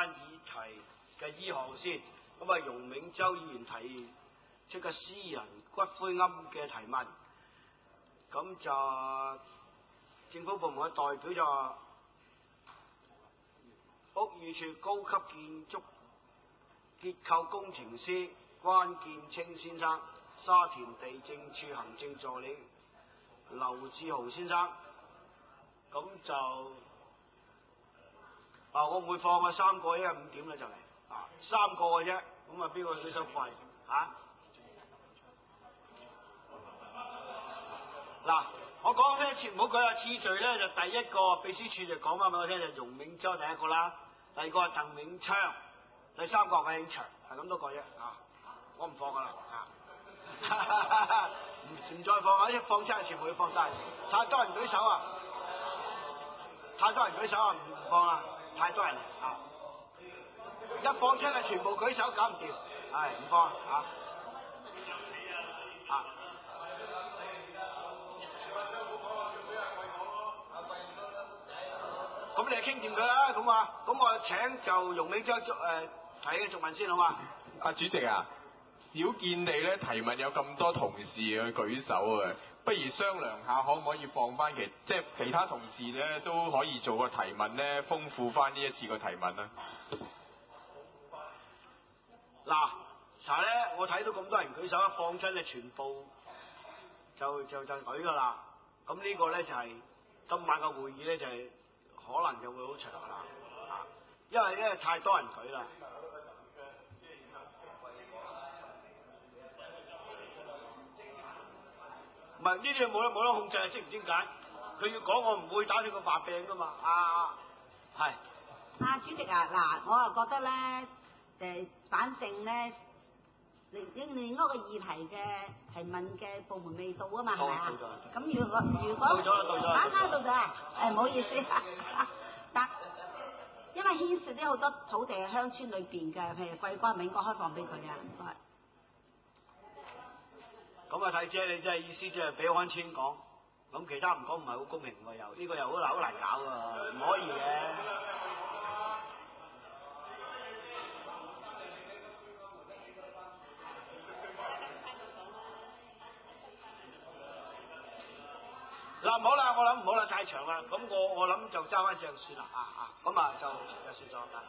翻議題嘅依項先。咁啊，容銘洲議員提出個私人骨灰龕嘅提問，咁就政府部門嘅代表就話屋宇署高級建築結構工程師關建清先生、沙田地政處行政助理劉志豪先生，咁就我唔會放啊，3個，因為5點啦就嚟3個嘅啫，咁啊邊個舉手快嗱，我講呢次唔好舉次序咧，就第一個秘書處就講翻俾我聽，就容銘洲第一個啦，第二個係鄧永昌，第三個係永祥，係咁多個啫我唔放噶啦唔再放啊！一放真係全部要放晒，太多人舉手啊！唔放啊！太多人一放出嚟全部舉手搞唔掂，唔放咁你就傾掂佢啦，咁我請就容銘洲提嘅續問先好嘛？ 主席啊，少見你咧提問有咁多同事去舉手啊，不如商量下可唔可以放翻其他同事咧都可以做個提問咧，豐富翻呢一次個提問啊。 嗱咧，我睇到咁多人舉手，一放出咧全部就舉噶啦。咁呢個咧就係今晚嘅會議咧就係可能就會好長啦，因為咧太多人舉啦。唔係呢啲冇得控制，知唔知點解？佢要講我唔會打斷個話柄噶嘛。係。 主席嗱，我啊覺得咧，反正咧，另一個議題嘅提問嘅部門未到啊嘛，係咪啊？咁如果到咗唔好意思但因為牽涉啲好多土地喺鄉村裏邊嘅，譬如桂關、永國開放俾佢啊，唔該。 咁睇姐，你真係意思即係俾安千講，咁其他唔講唔係好公平喎，又呢個又好難搞喎，唔可以嘅。唔好啦，我諗唔好啦，太長啦，咁我諗就揸翻正算啦，咁就算咗啦。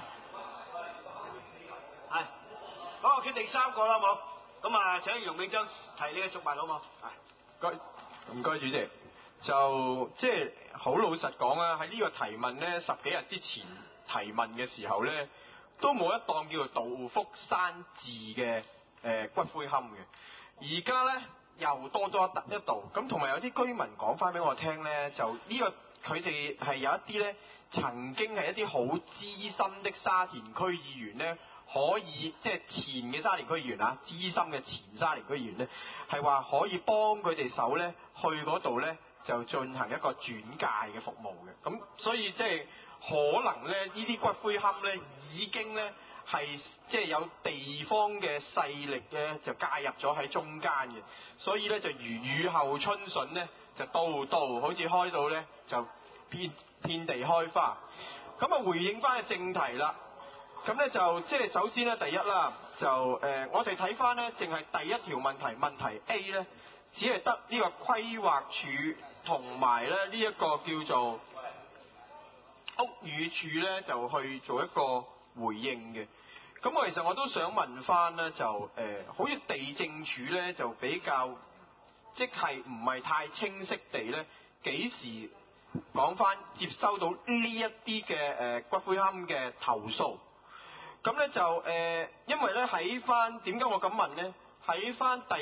係，好，我決定3個啦，好冇？咁請容銘洲提呢個續問好冇？ 唔該主席，就即係好老實講啊，喺呢個提問咧10幾日之前提問嘅時候咧，都冇一檔叫做道福山寺嘅骨灰龕嘅，而家咧又多咗一度，咁同埋有啲居民講翻俾我聽咧，就呢個佢哋係有一啲咧曾經係一啲好資深的沙田區議員咧。可以即係前嘅沙田區議員資深嘅前沙田區議員咧，係話可以幫佢哋手咧，去嗰度咧就進行一個轉介嘅服務嘅。咁所以即係可能咧，呢啲骨灰龕咧已經咧係即係有地方嘅勢力咧就介入咗喺中間嘅，所以咧就如雨後春筍咧，就度度好似開到咧就遍地開花。咁回應翻嘅正題啦。咁咧就即係首先咧，第一啦，就我哋睇翻咧，淨係第一條問題 A 咧，只係得呢個規劃署同埋咧呢一個叫做屋宇署咧，就去做一個回應嘅。咁我其實我都想問翻咧，就好似地政署咧就比較即係唔係太清晰地咧，幾時講翻接收到呢一啲嘅骨灰龕嘅投訴？咁咧就因為咧喺翻點解我咁問咧？喺翻第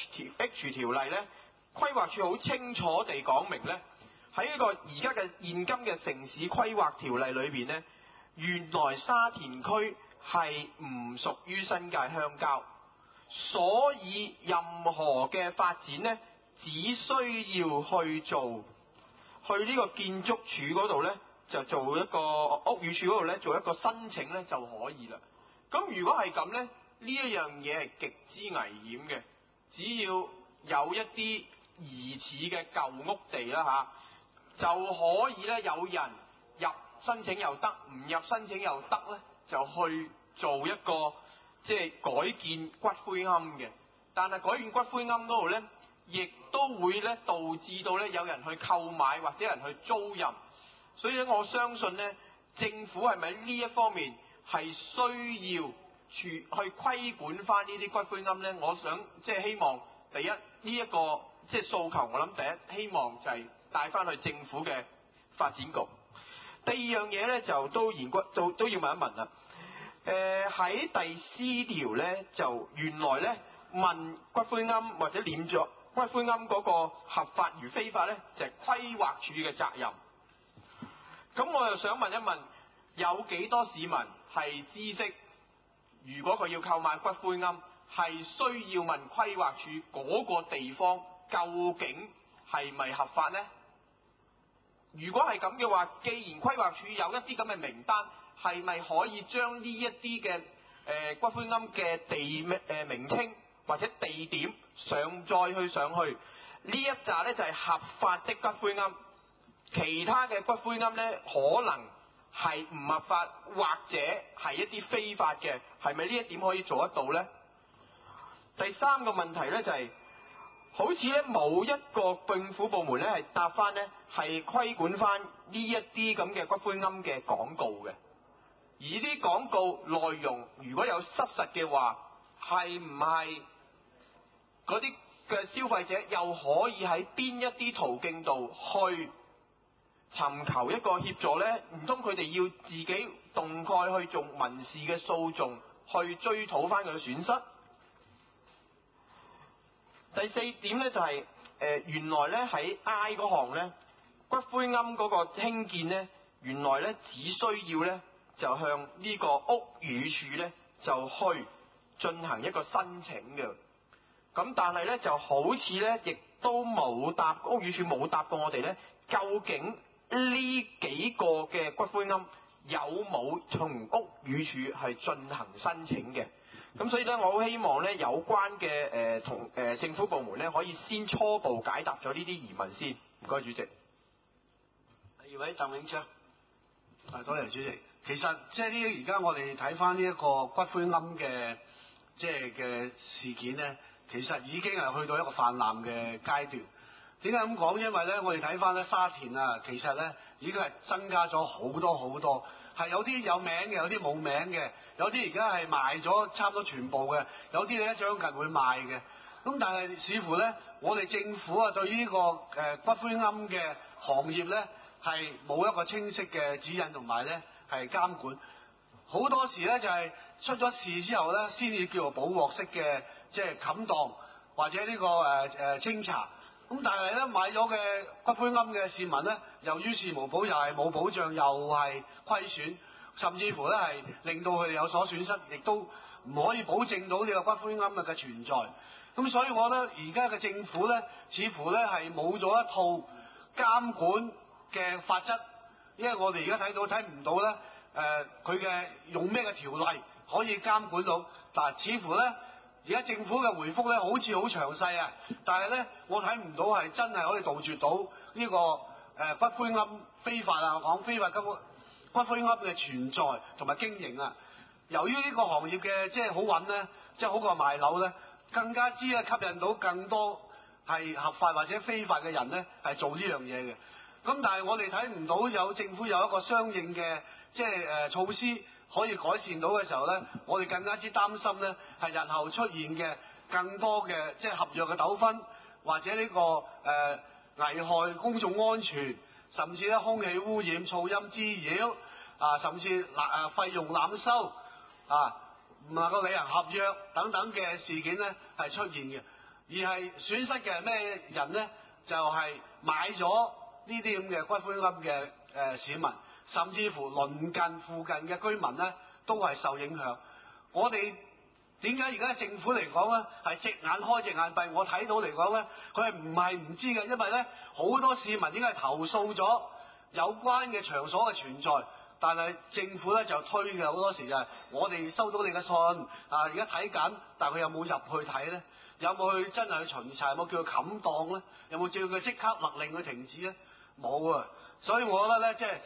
H 條例咧，規劃署好清楚地講明咧，喺呢個而家嘅現今嘅城市規劃條例裏邊咧，原來沙田區係唔屬於新界鄉郊，所以任何嘅發展咧，只需要去呢個建築署嗰度咧。就做一個屋宇署嗰度咧，做一個申請咧就可以啦。咁如果係咁咧，呢一樣嘢係極之危險嘅。只要有一啲疑似嘅舊屋地啦就可以咧有人入申請又得，唔入申請又得咧，就去做一個即係改建骨灰龕嘅。但係改建骨灰龕嗰度咧，亦都會咧導致到咧有人去購買或者有人去租賃。所以咧，我相信咧，政府係咪呢一方面係需要去規管翻呢啲骨灰龕咧？我想即係希望第一呢一個即係訴求，我諗第一希望就係帶翻去政府嘅發展局。第二樣嘢咧就都要問一問啦。喺第 C 條咧就原來咧問骨灰龕或者殮葬骨灰龕嗰個合法與非法咧，就係規劃署嘅責任。咁我又想問一問，有幾多市民係知悉，如果佢要購買骨灰龕，係需要問規劃署嗰個地方究竟係咪合法呢？如果係咁嘅話，既然規劃署有一啲咁嘅名單，係咪可以將呢一啲嘅骨灰龕嘅名稱或者地點上去呢一紮呢就係合法的骨灰龕，其他嘅骨灰龕呢可能係唔合法或者係一啲非法嘅，係咪呢一點可以做得到呢？第三個問題呢就係、好似呢冇一個政府部門呢係答翻呢係規管翻呢一啲咁嘅骨灰龕嘅廣告嘅，而啲廣告內容如果有失實嘅話，係唔係嗰啲嘅消費者又可以喺邊一啲途徑度去尋求一個協助呢？唔通佢哋要自己動概去做民事嘅訴訟去追討翻佢嘅損失？第四點呢就係、原來呢喺 I 嗰行呢，骨灰龕嗰個興建呢，原來呢只需要呢就向呢個屋宇署呢就去進行一個申請嘅。咁但係呢就好似呢亦都冇答，屋宇署冇答過我哋呢，究竟呢幾個嘅骨灰龕有冇從屋宇署係進行申請嘅？咁所以咧，我好希望咧有關嘅同政府部門咧，可以先初步解答咗呢啲疑問先。唔該，主席。 第二位鄧永昌。多謝主席。其實即係呢，而家我哋睇翻呢一個骨灰龕嘅即係嘅事件咧，其實已經係去到一個泛濫嘅階段。點解咁講？因為咧，我哋睇翻咧沙田啊，其實咧已經係增加咗好多，係有啲有名嘅，有啲冇名嘅，有啲而家係賣咗差唔多全部嘅，有啲咧將近會賣嘅。咁但係似乎咧，我哋政府啊對呢個骨灰龕嘅行業咧係冇一個清晰嘅指引同埋咧係監管。好多時咧就係出咗事之後咧，先至叫做補鑊式嘅即係冚檔或者呢個清查。咁但係咧買咗嘅骨灰龕嘅市民咧，由於事無補，又係冇保障，又係虧損，甚至乎咧係令到佢哋有所損失，亦都唔可以保證到呢個骨灰龕嘅存在。咁所以我覺得而家嘅政府咧，似乎咧係冇咗一套監管嘅法則，因為我哋而家睇唔到咧佢嘅用咩嘅條例可以監管到。但係似乎咧。而家政府嘅回覆咧，好似好詳細啊，但係咧，我睇唔到係真係可以杜絕到呢個骨灰龕非法啊，講非法骨灰龕嘅存在同埋經營啊。由於呢個行業嘅即係好穩咧，即係好過賣樓咧，更加之啊吸引到更多係合法或者非法嘅人咧係做呢樣嘢嘅。咁但係我哋睇唔到有政府有一個相應嘅即係措施。可以改善到嘅時候咧，我哋更加之擔心咧，係日後出現嘅更多嘅即係合約嘅糾紛，或者呢個危害公眾安全，甚至咧空氣污染、噪音滋擾啊，甚至費用濫收啊，唔能夠履行合約等等嘅事件咧係出現嘅，而係損失嘅係咩人咧？就係買咗呢啲咁嘅骨灰龕嘅市民。甚至乎鄰近附近嘅居民咧，都係受影響。我哋點解而家政府嚟講咧，係隻眼開隻眼閉？我睇到嚟講咧，佢係唔係唔知嘅？因為咧，好多市民已經係投訴咗有關嘅場所嘅存在，但係政府咧就推嘅。好多時就係我哋收到你嘅信啊，而家睇緊，但係佢有冇入去睇咧？有冇去真係去巡查？有冇叫佢冚檔咧？有冇叫佢即刻勒令佢停止咧？冇啊！所以我覺得咧，即係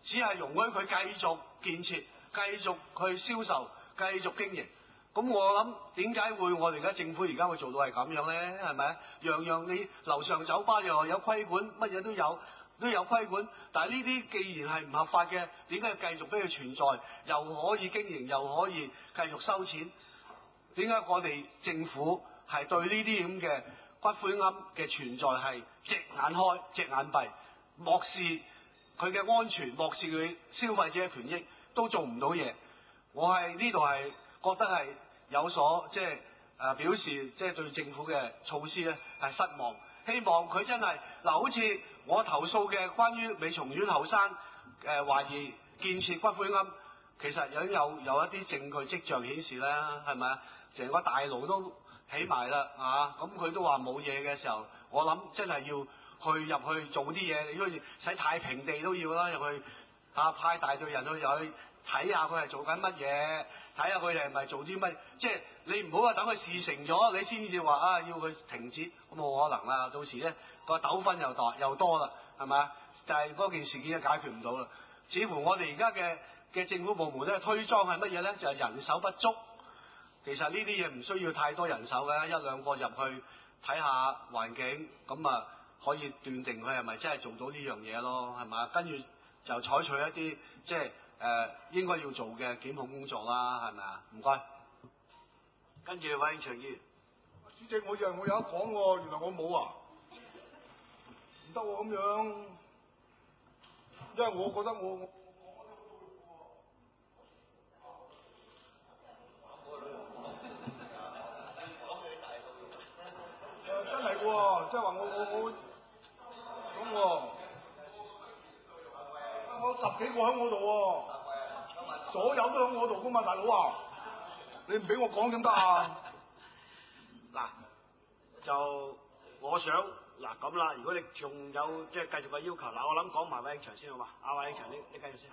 只係容許佢繼續建設、繼續去銷售、繼續經營。咁我諗點解會我哋而家政府而家會做到係咁樣咧？係咪？樣樣你樓上酒吧又有規管，乜嘢都有規管。但係呢啲既然係唔合法嘅，點解要繼續俾佢存在？又可以經營，又可以繼續收錢？點解我哋政府係對呢啲咁嘅骨灰龕嘅存在係隻眼開隻眼閉，漠視佢嘅安全，漠視佢消費者嘅權益，都做唔到嘢？我係呢度係覺得係有所表示，即係對政府嘅措施咧係失望。希望佢真係嗱，好似我投訴嘅關於美松苑後山懷疑建設骨灰龕，其實已經有一啲證據跡象顯示啦，係咪啊？成個大爐都起埋啦，咁佢都話冇嘢嘅時候，我諗真係要入去做啲嘢，你好似使太平地都要啦，入去派大隊人去睇下佢係做緊乜嘢，睇下佢哋係咪做啲乜，即係你唔好話等佢事成咗，你先至話要佢停止，咁冇可能啦。到時咧個糾紛又多啦，係咪啊？就係嗰件事件就解決唔到啦。似乎我哋而家嘅政府部門咧推裝係乜嘢咧？就係人手不足。其實呢啲嘢唔需要太多人手嘅，一兩個入去睇下環境，咁啊可以斷定佢係咪真係做到呢樣嘢咯，係咪？跟住就採取一啲即係應該要做嘅檢控工作啦，係咪啊？唔該。跟住委員長議員， 主席，我以為我有得講喎，原來我冇啊，唔得喎咁樣，因為我覺得我真係喎，即係話我咁喎，我10幾個喺我度喎，所有都喺我度噶嘛，大佬啊，你唔俾我講點得啊？ 嗱，就我想嗱咁啦，如果你仲有即係繼續嘅要求，嗱我諗講埋委員長先好嘛？委員長你繼續先。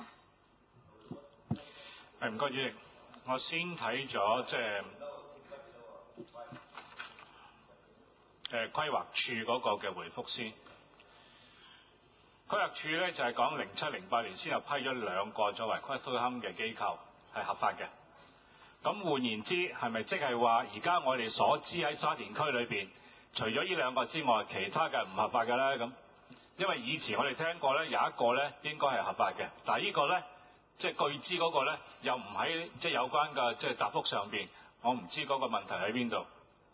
唔該主席，我先睇咗即係規劃處嗰個嘅回覆先。規劃處咧就係講07、08年先後批咗2個作為骨灰龕嘅機構係合法嘅。咁換言之，係咪即係話而家我哋所知喺沙田區裏邊，除咗呢2個之外，其他嘅唔合法嘅咧？咁因為以前我哋聽過咧有一個咧應該係合法嘅，但係呢個咧即係據知嗰個咧又唔喺即係有關嘅即係答覆上邊，我唔知嗰個問題喺邊度。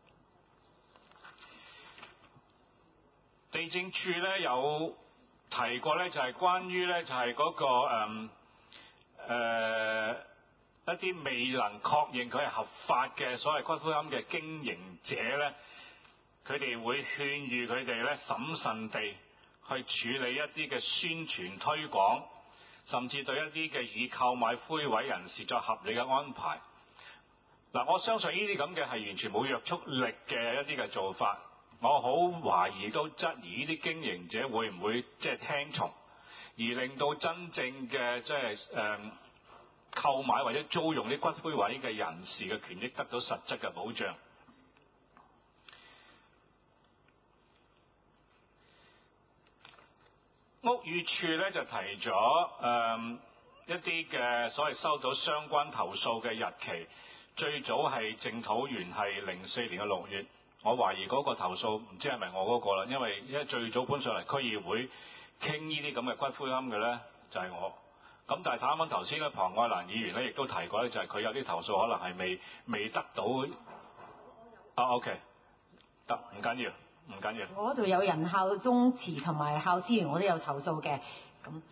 地政處咧有提過咧，就係關於咧就係嗰個一啲未能確認佢係合法嘅所謂骨灰龕嘅經營者咧，佢哋會勸喻佢哋咧審慎地去處理一啲嘅宣傳推廣，甚至對一啲嘅已購買灰位人士作合理嘅安排。嗱，我相信呢啲咁嘅係完全冇約束力嘅一啲嘅做法。我好懷疑都質疑呢啲經營者會唔會即係聽從，而令到真正嘅即係購買或者租用啲骨灰位嘅人士嘅權益得到實質嘅保障。屋宇署咧就提咗一啲嘅所謂收到相關投訴嘅日期，最早係正土園係04年嘅6月。我懷疑嗰個投訴唔知係咪我嗰個啦，因為最早搬上嚟區議會傾呢啲咁嘅骨灰龕嘅咧就係我。咁但係啱啱頭先咧，龐愛蘭議員咧亦都提過咧，就係佢有啲投訴可能係未得到。OK， 得，唔緊要，唔緊要。 我嗰度有人效宗祠同埋效資源，我都有投訴嘅。咁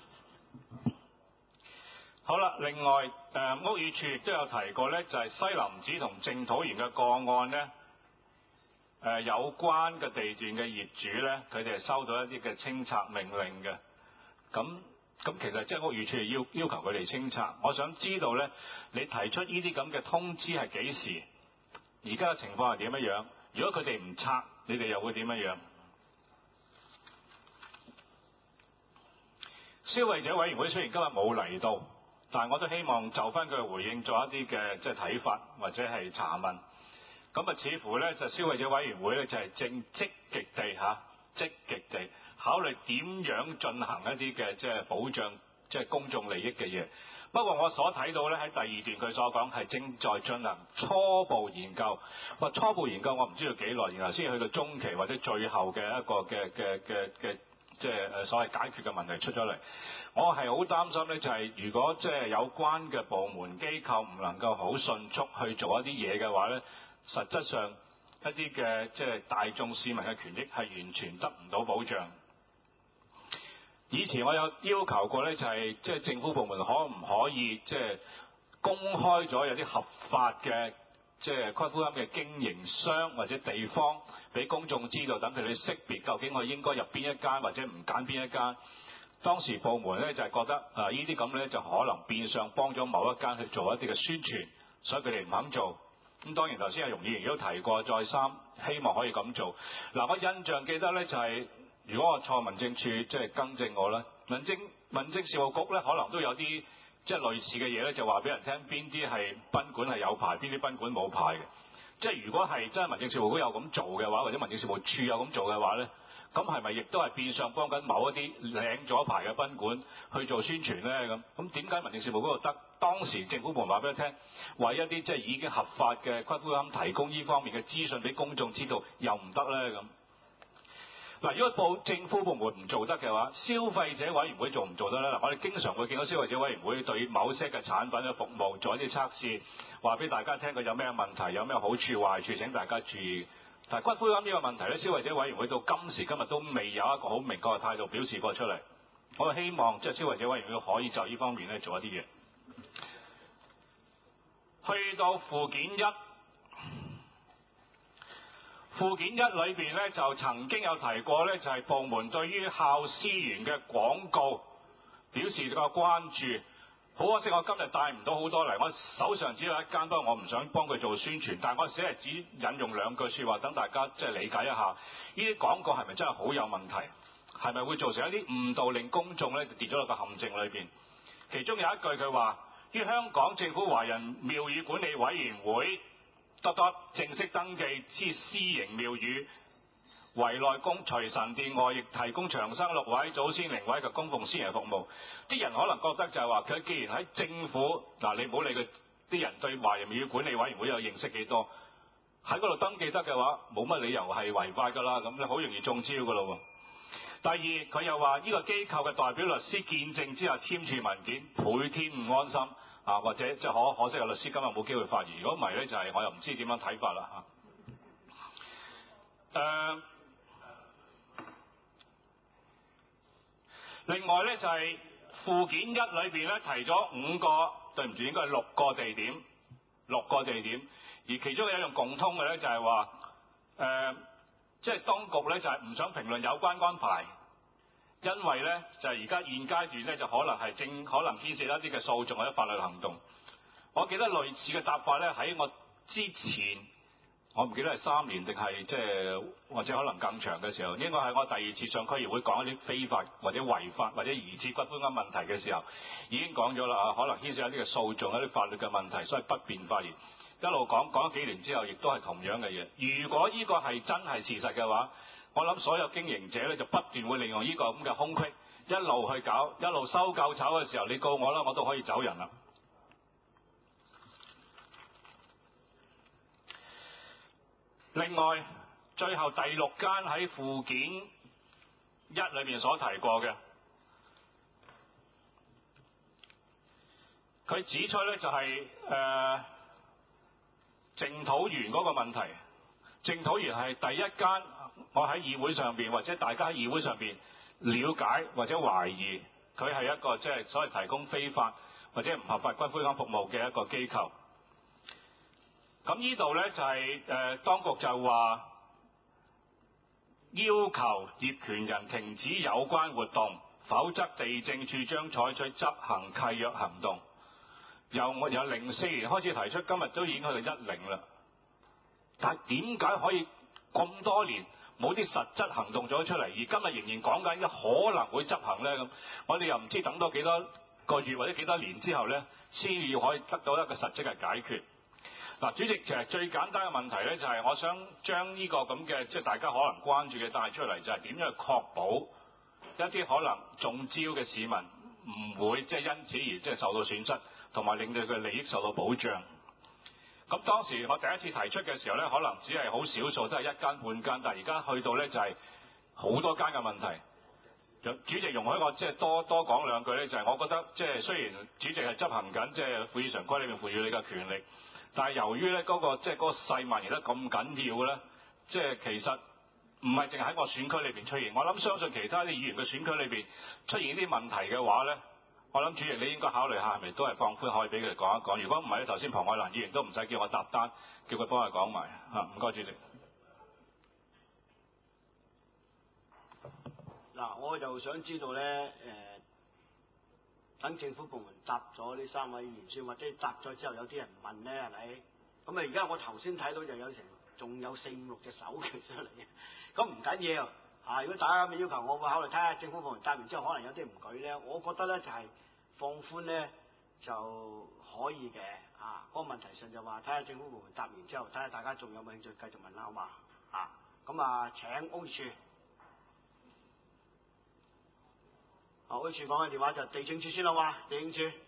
好啦，另外屋宇署亦都有提過咧，就係西林寺同正土園嘅個案咧。有關嘅地段嘅業主咧，佢哋係收到一啲嘅清拆命令嘅。咁其實即係屋宇署要求佢哋清拆。我想知道咧，你提出呢啲咁嘅通知係幾時？而家嘅情況係點樣？如果佢哋唔拆，你哋又會點樣？消費者委員會雖然今日冇嚟到，但係我都希望就翻佢嘅回應做一啲嘅即係睇法或者係查問。咁似乎咧就消費者委員會咧就係正積極地考慮點樣進行一啲嘅即係保障即係公眾利益嘅嘢。不過我所睇到咧，喺第二段佢所講係正在進行初步研究。話初步研究我唔知道幾耐，然後先去到中期或者最後嘅一個嘅即係所謂解決嘅問題出咗嚟。我係好擔心咧，就係如果即係有關嘅部門機構唔能夠好迅速去做一啲嘢嘅話咧，實質上一啲嘅即係大眾市民嘅權益係完全得唔到保障。以前我有要求過咧，就係即係政府部門可唔可以即係公開咗有啲合法嘅即係骨灰龕嘅經營商或者地方俾公眾知道，等佢哋識別究竟我應該入邊一間或者唔揀邊一間。當時部門咧就係覺得呢啲咁咧就可能變相幫咗某一間去做一啲嘅宣傳，所以佢哋唔肯做。咁當然頭先阿容議員都提過，再三希望可以咁做。嗱，我印象記得咧就係、如果我錯，民政處即係更正我啦。民政事務局咧可能都有啲即係類似嘅嘢咧，就話俾人聽邊啲係賓館係有牌，邊啲賓館冇牌嘅。即係如果係真係民政事務局有咁做嘅話，或者民政事務處有咁做嘅話咧，咁係咪亦都係變相幫緊某一啲領咗牌嘅賓館去做宣傳咧？咁點解民政事務局度得？當時政府部門話俾佢聽，為一啲即係已經合法嘅骨灰龕提供呢方面嘅資訊俾公眾知道，又唔得咧咁？嗱，如果政府部門唔做得嘅話，消費者委員會做唔做得咧？嗱，我哋經常會見到消費者委員會對某些嘅產品嘅服務做一啲測試，話俾大家聽佢有咩問題，有咩好處壞處，請大家注意。但係骨灰龕呢個問題咧，消費者委員會到今時今日都未有一個好明確嘅態度表示過出嚟。我希望即係消費者委員會可以就呢方面咧做一啲嘢。去到附件一。附件一裏邊咧就曾經有提過咧，就係部門對於孝思園嘅廣告表示個關注。好可惜我今日帶唔到好多嚟，我手上只有一間，不過我唔想幫佢做宣傳，但係我只係只引用兩句説話，等大家即係理解一下，呢啲廣告係咪真係好有問題？係咪會造成一啲誤導，令公眾咧跌咗落個陷阱裏邊？其中有一句佢話：於香港政府華人廟宇管理委員會正式登記之私營廟宇，圍內供除神殿外，亦提供長生6位、祖先靈位及供奉先人服務。啲人可能覺得就係話，佢既然喺政府嗱，你唔好理佢啲人對華人廟宇管理委員會有認識幾多，喺嗰度登記得嘅話，冇乜理由係違法㗎啦。咁你好容易中招㗎咯喎。第二，佢又話呢個機構嘅代表律師見證之下簽署文件，倍添唔安心。或者即係可惜，律師今日冇機會發言。如果唔係咧，就係我又唔知點樣睇法啦另外咧就係附件一裏邊咧提咗5個，對唔住應該係6個地點，6個地點，而其中有一樣共通嘅咧就係話即係當局咧就係唔想評論有關安排。因為咧就係而家現階段咧就可能牽涉一啲嘅訴訟或者法律行動。我記得類似嘅答法咧喺我之前，我唔記得係3年定係即係或者可能更長嘅時候，應該係我第2次上區議會講一啲非法或者違法或者疑似骨灰龕問題嘅時候，已經講咗啦。可能牽涉一啲嘅訴訟、一啲法律嘅問題，所以不便發言。一路講咗幾年之後，亦都係同樣嘅嘢。如果呢個係真係事實嘅話，我諗所有經營者咧就不斷會利用呢個咁嘅空隙，一路去搞，一路收夠籌嘅時候，你告我啦，我都可以走人啦。另外，最後第6間喺附件1裏面所提過嘅，佢指出咧就係淨土園嗰個問題。淨土園係第一間我喺議會上邊或者大家喺議會上邊了解或者懷疑佢係一個即係所謂提供非法或者唔合法骨灰龕服務嘅一個機構。咁呢度咧就係當局就話要求業權人停止有關活動，否則地政處將採取執行契約行動。由04年開始提出，今日都已經去到10啦。但係點解可以咁多年冇啲實質行動咗出嚟，而今日仍然講緊可能會執行咧？咁我哋又唔知等多幾多個月或者幾多年之後咧，先要可以得到一個實質嘅解決。嗱，主席，其實最簡單嘅問題咧，就係我想將呢個咁嘅即係大家可能關注嘅帶出嚟，就係點樣去確保一啲可能中招嘅市民唔會即係因此而即係受到損失，同埋令到佢利益受到保障。咁當時我第一次提出嘅時候咧，可能只係好少數，都係一間半間，但係而家去到咧就係好多間嘅問題。主席容許我即係多講兩句咧，就係我覺得即係雖然主席係執行緊即係會議常規裏面賦予你嘅權力，但係由於咧嗰個即係嗰個勢蔓延得咁緊要咧，即係其實唔係淨係喺我選區裏邊出現。我諗相信其他啲議員嘅選區裏邊出現呢啲問題嘅話咧，我諗主席你應該考慮下係咪都係放寬可以俾佢哋講一講。如果唔係咧，頭先龐愛蘭議員都唔使叫我搭單，叫佢幫佢講埋嚇。唔該主席。 嗱，我就想知道咧，等政府部門答咗呢3位議員先，或者答咗之後有啲人問咧，係咪？咁啊，而家我頭先睇到就有仲有4、5、6隻手舉出嚟嘅，咁唔緊要啊！如果大家咁嘅要求，我會考慮睇下政府部門答完之後，可能有啲唔舉咧。我覺得咧就係放寬咧就可以嘅啊。嗰個問題上就話睇下政府部門答完之後，睇下大家仲有冇興趣繼續問啦，好嘛？啊，咁啊請屋宇署。屋宇署講嘅電話就地政處先啦嘛，地政處。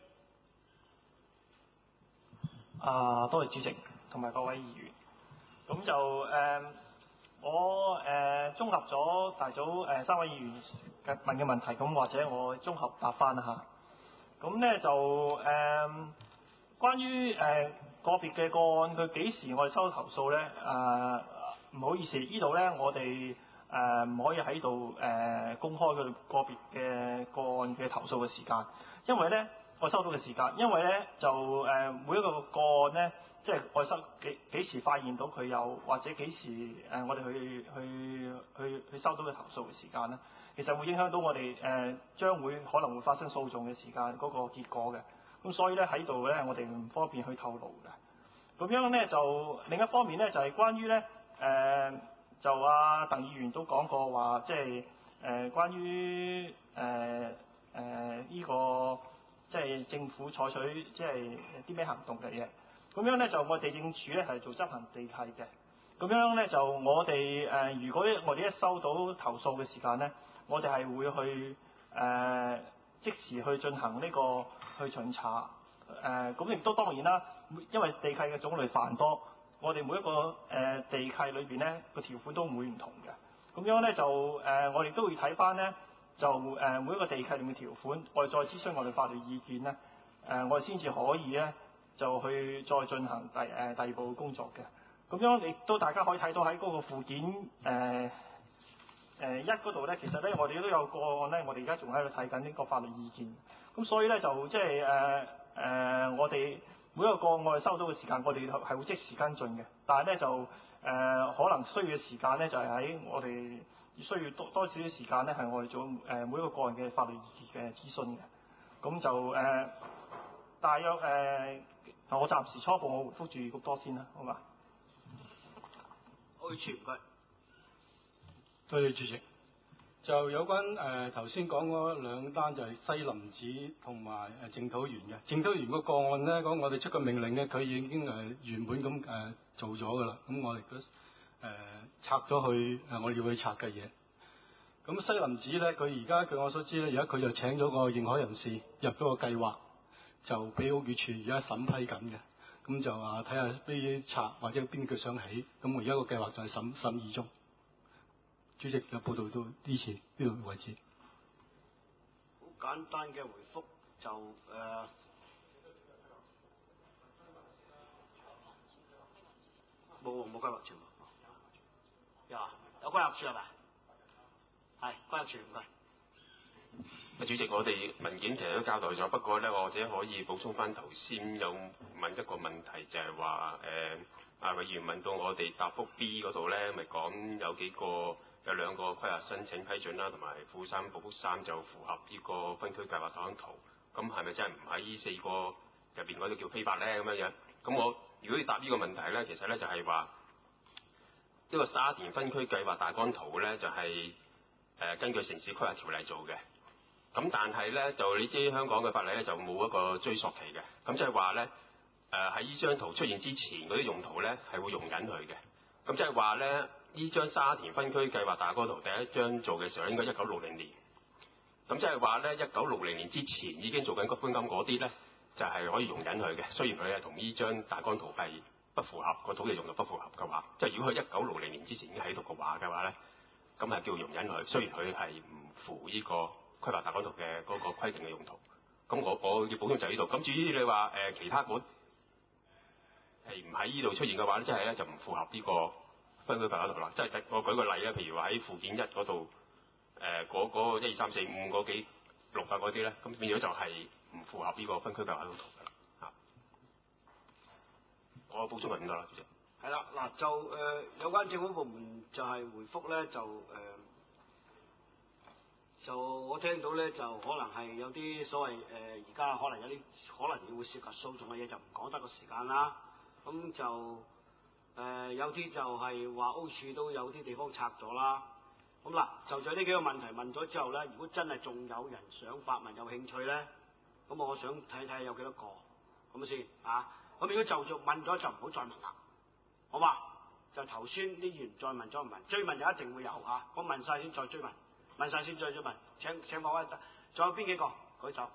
多謝主席同埋各位議員。咁就我綜合咗大早3位議員問嘅問題，咁或者我綜合答翻啦嚇。咁咧就關於個別嘅個案，佢幾時我哋收到投訴咧？唔好意思，呢度咧我哋唔可以喺度公開佢個別嘅個案嘅投訴嘅時間，因為咧我收到嘅時間，因為咧就每一個個案咧，即係我收幾時發現到佢有，或者幾時我哋去收到嘅投訴嘅時間咧，其實會影響到我哋將會可能會發生訴訟嘅時間嗰個結果嘅。咁所以咧喺度咧，我哋唔方便去透露嘅。咁樣咧就另一方面咧就係關於咧就鄧議員都講過話，即係關於呢個即係政府採取即係啲咩行動嘅嘢。咁樣咧就我哋地政署咧係做執行地契嘅。咁樣咧就我哋如果我哋一收到投訴嘅時間咧，我哋係會去即時去進行呢個去巡查。咁亦都當然啦，因為地契嘅種類繁多。我哋每一個地契裏邊咧個條款都會唔同嘅，咁樣咧就我哋都會睇翻咧，就每一個地契裏面條款，我哋再諮詢我哋法律意見咧，我哋先至可以咧就去再進行第二步工作嘅。咁樣亦都大家可以睇到喺嗰個附件1嗰度咧，其實咧我哋都有個案咧，我哋而家仲喺度睇緊呢個法律意見。咁所以咧就即係我哋每一個個案我哋收到嘅時間，我哋係會即時跟進嘅。但係咧就可能需要嘅時間咧，就係喺我哋需要多少少時間咧，係我哋做每一個個案嘅法律意見嘅諮詢嘅。咁就大約我暫時初步我回覆住咁多先啦，好嘛？ 屋宇署唔該。 多謝主席。就有關頭先講嗰2單就係西林寺同埋淨土園嘅。淨土園個個案咧，講我哋出個命令咧，佢已經原本咁做咗㗎啦。咁我哋都拆咗去我哋要去拆嘅嘢。咁西林寺咧，佢而家據我所知咧，而家佢就請咗個認可人士入咗個計劃，就俾屋宇署而家審批緊嘅。咁就話睇下邊拆或者邊個想起。咁我而家個計劃就係審議中。主席有報道到呢次呢度為止。 好簡單嘅回覆就冇規劃處有規劃處係咪？係規劃處唔該。 主席，我哋文件其實都交代咗，不過咧，或者可以補充翻頭先有問一個問題，就係話委員問到我哋答覆 B 嗰度咧，咪講有2個規劃申請批准啦，同埋富山寶福山就符合呢個分區計劃大綱圖。咁係咪真係唔喺呢4個入邊嗰度叫非法咧？咁樣樣。咁我如果要答呢個問題咧，其實咧就係話呢個沙田分區計劃大綱圖咧，就係根據城市規劃條例做嘅。咁但係咧就你知香港嘅法例咧就冇一個追溯期嘅。咁即係話咧喺呢張圖出現之前嗰啲用途咧係會用緊佢嘅。咁即係話咧呢張沙田分區計劃大綱圖第一張做嘅時候應該1960年。 咁即係話咧，1960年之前已經做緊骨灰龕嗰啲咧，就係可以容忍佢嘅。雖然佢係同呢張大綱圖係不符合，個土地用途不符合嘅話，即係如果佢1960年之前已經喺度嘅話咧，咁係叫容忍佢。雖然佢係唔符呢個規劃大綱圖嘅嗰個規定嘅用途。咁我要補充就喺呢度。咁至於你話其他嗰係唔喺呢度出現嘅話咧，即係咧就唔符合呢個分區計劃圖啦。即係我舉個例咧，譬如話喺附件1嗰度嗰1、2、3、4、5嗰幾6啊嗰啲咧，咁變咗就係唔符合呢個分區計劃圖㗎啦。嚇，我補充係咁多啦，主席。 係啦，嗱就有關政府部門就係回覆咧，就我聽到咧，就可能係有啲所謂而家可能有啲可能要會涉及訴訟嘅嘢，就唔講得個時間啦。咁就有啲就係話屋署都有啲地方拆咗啦。咁嗱，就呢幾個問題問咗之後咧，如果真係仲有人想發問有興趣咧，咁我想睇睇有幾多個咁先啊。咁如果就問咗就唔好再問啦，好嘛？就頭先啲議員再問咗唔問，追問就一定會有嚇。我問晒先再追問。問晒先，再追問。請各位，仲有邊幾個舉手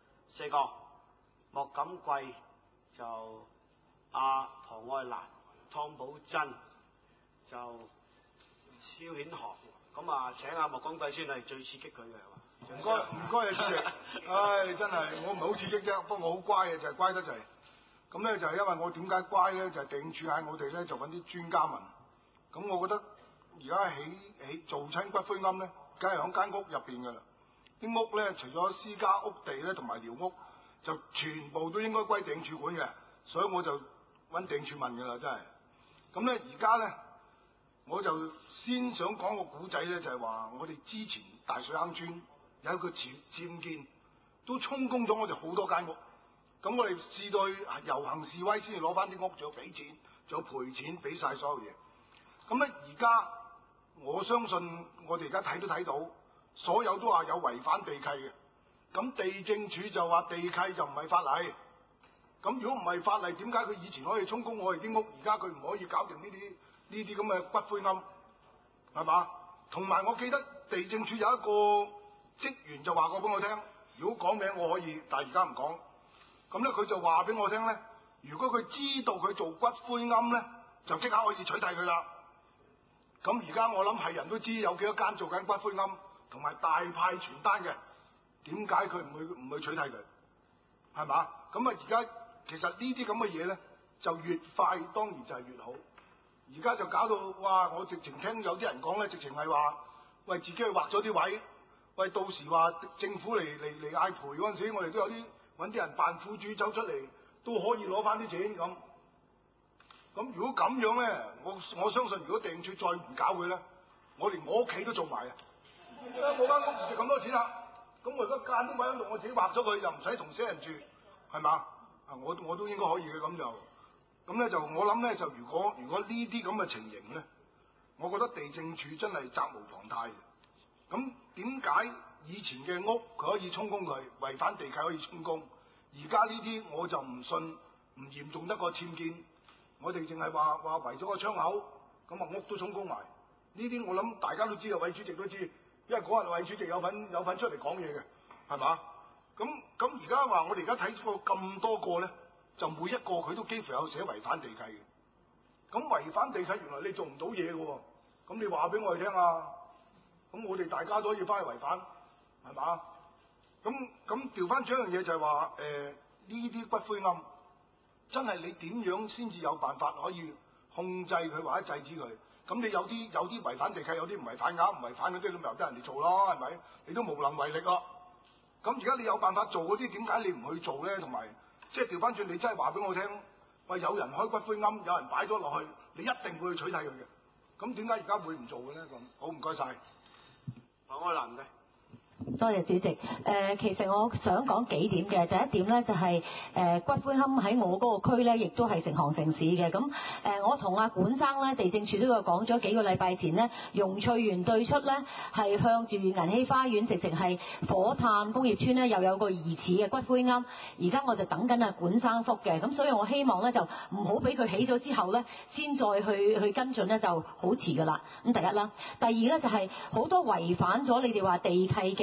？4個，莫錦貴，就阿龐愛蘭、湯寶珍，就蕭顯學。咁啊，請阿莫錦貴先係最刺激佢嘅係嘛？ 唔該啊，主席。唉，真係我唔係好刺激啫，不過我好乖嘅，就係乖得滯。咁咧就係因為我點解乖咧？就係地政署嗌我哋咧就揾啲專家問。咁我覺得而家起做親骨灰龕咧，梗係喺間屋入邊㗎啦。啲屋咧，除咗私家屋地咧同埋寮屋，就全部都應該歸地政署管嘅。所以我就揾地政署問㗎啦，真係。咁咧而家咧，我就先想講個古仔咧，就係話我哋之前大水坑村有一個僭建，都充公咗我哋好多間屋。咁我哋試到遊行示威先至攞翻啲屋，仲要俾錢，仲要賠錢，俾晒所有嘢。咁咧而家我相信我哋而家睇都睇到，所有都話有違反地契嘅。咁地政署就話地契就唔係法例。咁如果唔係法例，點解佢以前可以充公我哋啲屋，而家佢唔可以搞掂呢啲咁嘅骨灰龕？係嘛？同埋我記得地政署有一個職員就話過俾我聽，如果講名我可以，但係而家唔講。咁咧佢就話俾我聽咧，如果佢知道佢做骨灰龕咧，就即刻可以取締佢啦。咁而家我諗係人都知有幾多間做緊骨灰龕同埋大派傳單嘅，點解佢唔去取締佢？係嘛？咁啊而家其實呢啲咁嘅嘢咧，就越快當然就係越好。而家就搞到哇！我直情聽有啲人講咧，直情係話喂自己去劃咗啲位，喂到時話政府嚟嗌賠嗰陣時，我哋都有啲揾啲人扮苦主走出嚟，都可以攞翻啲錢咁。咁如果咁樣咧，我相信如果地政署再唔搞佢咧，我連我屋企都做埋啊！我間屋唔值咁多錢啦，咁我而家間啲位喺度，我自己劃咗佢，又唔使同死人住，係嘛？啊，我都應該可以嘅咁就。咁咧就我諗咧就如果呢啲咁嘅情形咧，我覺得地政署真係責無旁貸嘅。咁點解以前嘅屋佢可以充公佢，違反地契可以充公，而家呢啲我就唔信唔嚴重得過僭建。我哋淨係話圍咗個窗口，咁啊屋都充公埋。呢啲我諗大家都知啊，韋主席都知，因為嗰日韋主席有份出嚟講嘢嘅，係嘛？咁而家話我哋而家睇過咁多個咧。就每一個佢都幾乎有寫違反地契嘅，咁違反地契原來你做唔到嘢嘅喎，咁你話俾我哋聽啊，咁我哋大家都可以翻去違反，係嘛？咁調翻轉一樣嘢就係話呢啲骨灰龕真係你點樣先至有辦法可以控制佢或者制止佢？咁你有啲違反地契，有啲唔違反㗎，唔違反嗰啲咁由得人哋做咯，係咪？你都無能為力咯。咁而家你有辦法做嗰啲，點解你唔去做咧？同埋即係調翻轉，你真係話俾我聽，喂，有人開骨灰龕，有人擺咗落去，你一定會去取締佢嘅。咁點解而家會唔做嘅咧？咁好唔該晒。龐愛蘭嘅。 多謝主席。其實我想講幾點嘅，第一點咧就係、骨灰龕喺我嗰個區咧，亦都係成行成市嘅。咁我同阿管生咧，地政署都有講咗幾個禮拜前咧，榕翠園對出咧係向住銀禧花園，直情係火炭工業村咧，又有個疑似嘅骨灰龕。而家我就等緊阿管生覆嘅，咁所以我希望咧就唔好俾佢起咗之後咧，先再去跟進咧，就好遲㗎啦。咁第一啦，第二咧就係、好多違反咗你哋話地契嘅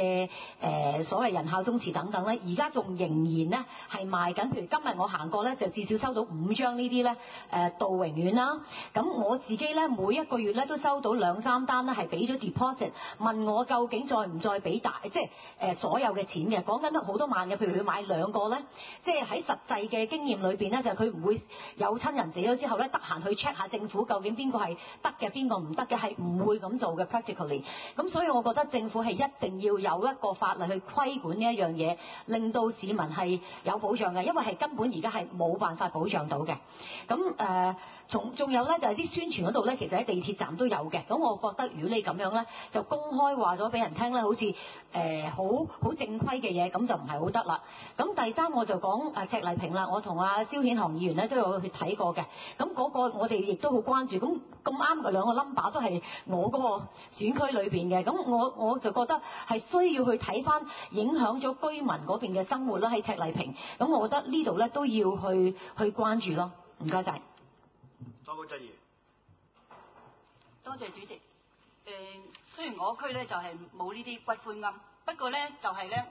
嘅所謂人孝宗祠等等咧，而家仲仍然咧係賣緊。譬如今日我行過咧，就至少收到5張呢啲咧道榮苑啦。咁我自己咧每一個月咧都收到2-3單咧係俾咗 deposit， 問我究竟再唔再俾大，即係所有嘅錢嘅，講緊好多萬嘅。譬如佢買2個咧，即係喺實際嘅經驗裏邊咧，就佢唔會有親人死咗之後咧，得閒去 check 下政府究竟邊個係得嘅，邊個唔得嘅，係唔會咁做嘅 practically。咁所以我覺得政府係一定要有一個法例去規管呢一樣嘢，令到市民係有保障嘅，因為係根本而家係冇辦法保障到嘅。咁仲有咧就係啲宣傳嗰度咧，其實喺地鐵站都有嘅。咁我覺得如果你咁樣咧，就公開話咗俾人聽咧，好似好正規嘅嘢，咁就唔係好得啦。咁第三我就講赤麗坪啦，我同阿蕭顯航議員咧都有去睇過嘅。咁嗰個我哋亦都好關注。咁啱嘅2個 number 都係我嗰個選區裏邊嘅。咁我就覺得係需要去睇翻影響咗居民嗰邊嘅生活啦，喺赤麗坪。咁我覺得呢度咧都要去關注咯。唔該晒。 多謝質疑。 多謝主席。雖然我區咧就係冇呢啲骨灰龕，不過咧就係咧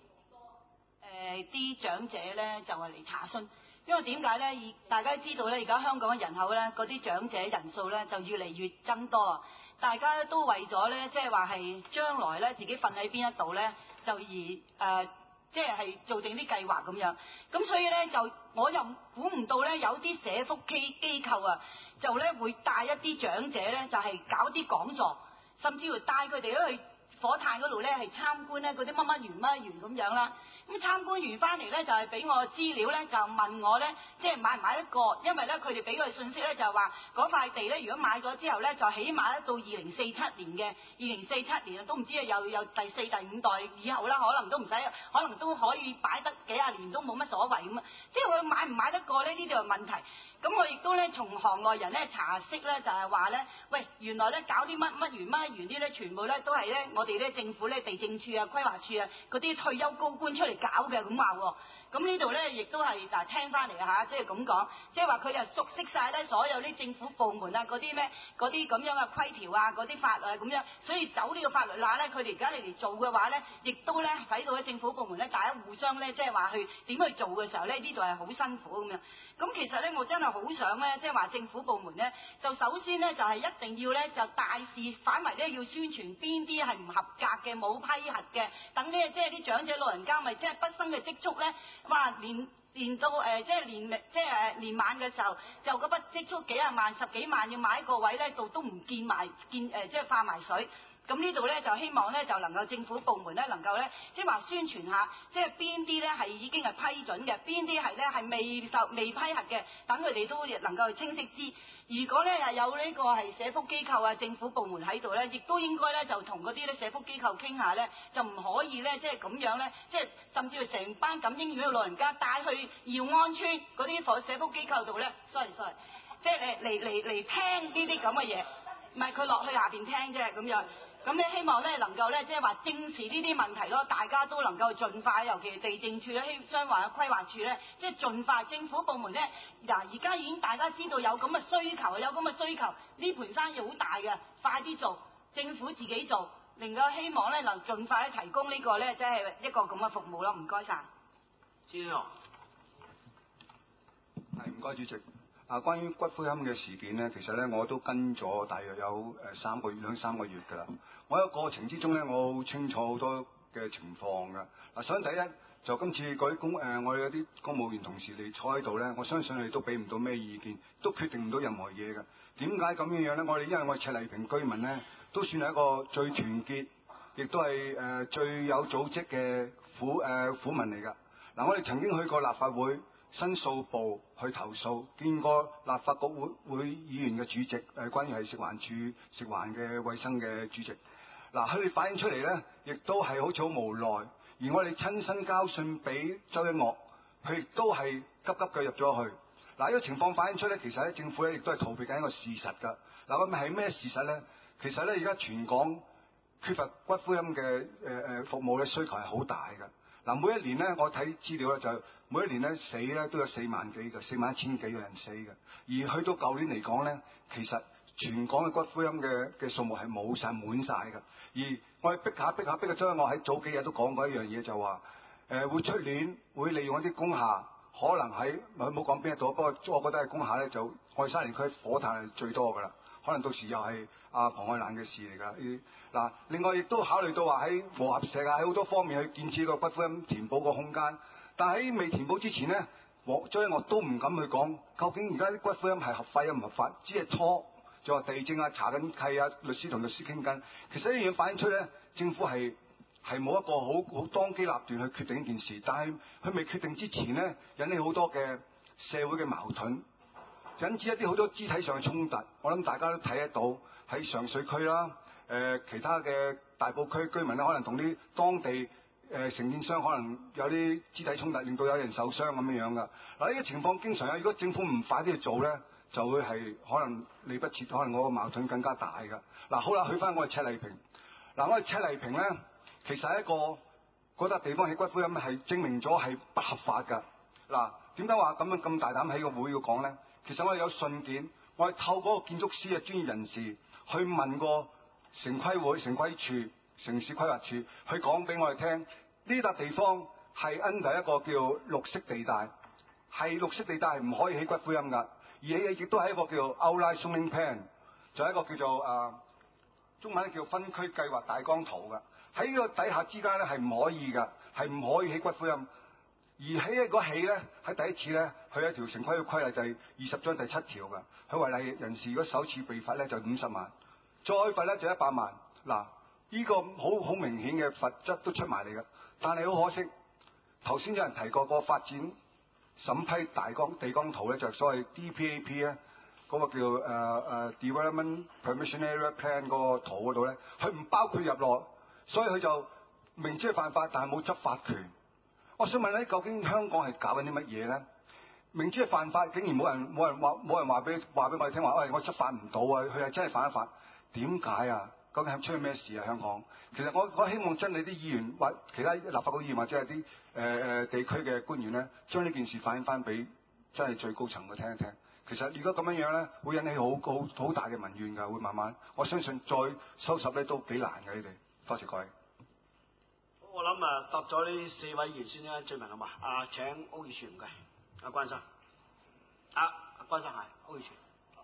啲長者咧就係嚟查詢，因為點解咧？大家都知道咧，而家香港嘅人口咧，嗰啲長者人數咧就越嚟越增多啊！大家都為咗咧，即係話係將來咧自己瞓喺邊一度咧，就而即係做定啲計劃咁樣。咁所以咧就我又估唔到咧，有啲社福機構啊，就咧會帶一啲長者咧，就係搞啲講座，甚至乎帶佢哋去火炭嗰度咧係參觀咧嗰啲乜乜園咁樣啦。咁參觀完翻嚟咧就係俾我資料咧，就問我咧即係買唔買得過，因為咧佢哋俾個信息咧就係話嗰塊地咧如果買咗之後咧就起碼到2047年嘅2047年都唔知啊又第4、第5代以後啦，可能都唔使，可能都可以擺得幾廿年都冇乜所謂咁啊！即係佢買唔買得過咧？呢啲係問題。咁我亦都咧從行內人咧查識咧就係話咧，喂原來咧搞啲乜園啲咧全部咧都係咧我哋咧政府咧地政處啊、規劃處啊嗰啲退休高官出嚟搞嘅咁話喎。咁呢度咧亦都係嗱聽翻嚟嚇，即係咁講，即係話佢就熟悉晒咧所有啲政府部門啊嗰啲咧嗰啲咁樣嘅規條啊嗰啲法律咁樣，所以走呢個法律罅咧，佢哋而家嚟做嘅話咧，亦都咧使到啲政府部門咧大家互相咧即係話去點去做嘅時候咧，呢度係好辛苦咁樣。咁其實咧，我真係好想咧，即係話政府部門咧，就首先咧就係一定要咧就大肆反為咧要宣傳邊啲係唔合格嘅、冇批核嘅，等咧即係啲長者老人家咪即係畢生嘅積蓄咧，哇年到即係年晚嘅時候，就嗰筆積蓄幾廿萬、10幾萬要買一個位咧，都唔見埋即係化埋水。咁呢度咧就希望咧就能夠政府部門咧能夠咧即係話宣傳下，即係邊啲咧係已經係批准嘅，邊啲係咧係未批核嘅，等佢哋都能夠清晰知。如果咧係有呢個係社福機構啊、政府部門喺度咧，亦都應該咧就同嗰啲咧社福機構傾下咧，就唔可以咧即係咁樣咧，即係甚至乎成班錦英苑嘅老人家帶去耀安村嗰啲社福機構度咧 sorry， 即係嚟聽呢啲咁嘅嘢，唔係佢落去下邊聽啫咁樣。咁咧希望咧能夠咧即係話正視呢啲問題咯，大家都能夠盡快，尤其係地政處咧、相關嘅規劃處咧，即係盡快政府部門咧嗱，而家已經大家知道有咁嘅需求，呢盤生意好大嘅，快啲做，政府自己做，能夠希望咧能盡快提供呢個咧即係一個咁嘅服務咯，唔該晒。 先生， 係唔該主席。關於骨灰龕嘅事件呢，其實呢我都跟咗大約有2-3個月㗎啦。我喺過程之中呢，我好清楚好多嘅情況㗎。嗱，首先第一就今次嗰啲我哋有啲公務員同事嚟坐喺度呢，我相信你都俾唔到咩意見，都決定唔到任何嘢㗎。點解咁樣呢？因為我哋赤麗坪居民呢，都算係一個最團結，亦都係最有組織嘅苦民嚟㗎。嗱，我哋曾經去過立法會申訴部去投訴，見過立法局會議員嘅主席，關於係食環署食環嘅衛生嘅主席。嗱，佢哋反映出嚟咧，亦都係好似好無奈。而我哋親身交信俾周一嶽，佢亦都係急急腳入咗去。嗱，呢個情況反映出咧，其實咧政府咧亦都係逃避緊一個事實㗎。嗱，咁係咩事實咧？其實咧而家全港缺乏骨灰龕嘅服務咧需求係好大㗎。嗱，每一年咧，我睇資料咧就每一年咧死咧都有4萬幾嘅，4萬1千幾個人死嘅。而去到舊年嚟講咧，其實全港嘅骨灰龕嘅數目係冇晒滿晒㗎。而我哋逼下，將我喺早幾日都講過一樣嘢，就話會出年會利用一啲工廈，可能喺唔好講邊一度，不過我覺得係工廈咧，就我哋沙田區火炭係最多㗎啦。可能到時又係阿龐愛蘭嘅事嚟㗎。嗱，另外亦都考慮到話喺和合石啊，喺好多方面去建設個骨灰龕填補個空間。但喺未填補之前咧，所以我都唔敢去講究竟而家啲骨灰龕係合法又唔合法，只係初就話地政啊、查緊契啊、律師同律師傾緊。其實呢樣嘢反映出咧，政府係冇一個好當機立斷去決定呢件事。但係佢未決定之前咧，引起好多嘅社會嘅矛盾。引致一啲好多肢體上嘅衝突，我諗大家都睇得到喺上水區啦，其他嘅大埔區居民咧，可能同啲當地承建商可能有啲肢體衝突，令到有人受傷咁樣噶。嗱，呢個情況經常有，如果政府唔快啲去做咧，就會係可能理不切，可能我個矛盾更加大噶。嗱，好啦，去翻我哋赤泥坪。嗱，我哋赤泥坪咧，其實係一個嗰笪地方起骨灰龕係證明咗係不合法㗎。嗱，點解話咁大膽喺個會要講咧？其實我哋有信件，我哋透過個建築師嘅專業人士去問過城規會、城規處、城市規劃處，去講俾我哋聽，呢笪地方係 under 一個叫綠色地帶，係綠色地帶係唔可以起骨灰龕㗎，而亦都係一個叫 outline zoning plan， 就係一個叫做中文叫分區計劃大綱圖㗎。喺呢個底下之間咧係唔可以㗎，係唔可以起骨灰龕。而起一個起咧，喺第一次咧，佢有一條城規嘅規例就係20章第7條㗎。佢違例人士如果首次被罰咧就50萬，再罰咧就100萬。嗱，呢個好明顯嘅罰則都出埋嚟㗎。但係好可惜，頭先有人提過個發展審批地綱圖咧，就係所謂 DPAP 咧，嗰個叫Development Permission Area Plan 嗰個圖嗰度咧，佢唔包括入落，所以佢就明知係犯法，但係冇執法權。我想問咧，究竟香港係搞緊啲乜嘢咧？明知係犯法，竟然冇人話俾我哋聽話，我執法唔到啊！佢係真係犯咗法，點解啊？究竟係出咗咩事啊？香港其實我希望真係啲議員或其他立法局議員或者係啲地區嘅官員咧，將呢件事反映翻俾真係最高層去聽一聽。其實如果咁樣咧，會引起好大嘅民怨㗎，會慢慢。我相信再收拾咧都幾難嘅，你哋。多謝各位。 我諗答咗呢4位議員先啦，最問好嘛？請屋宇署唔該，關生，關生係屋宇署。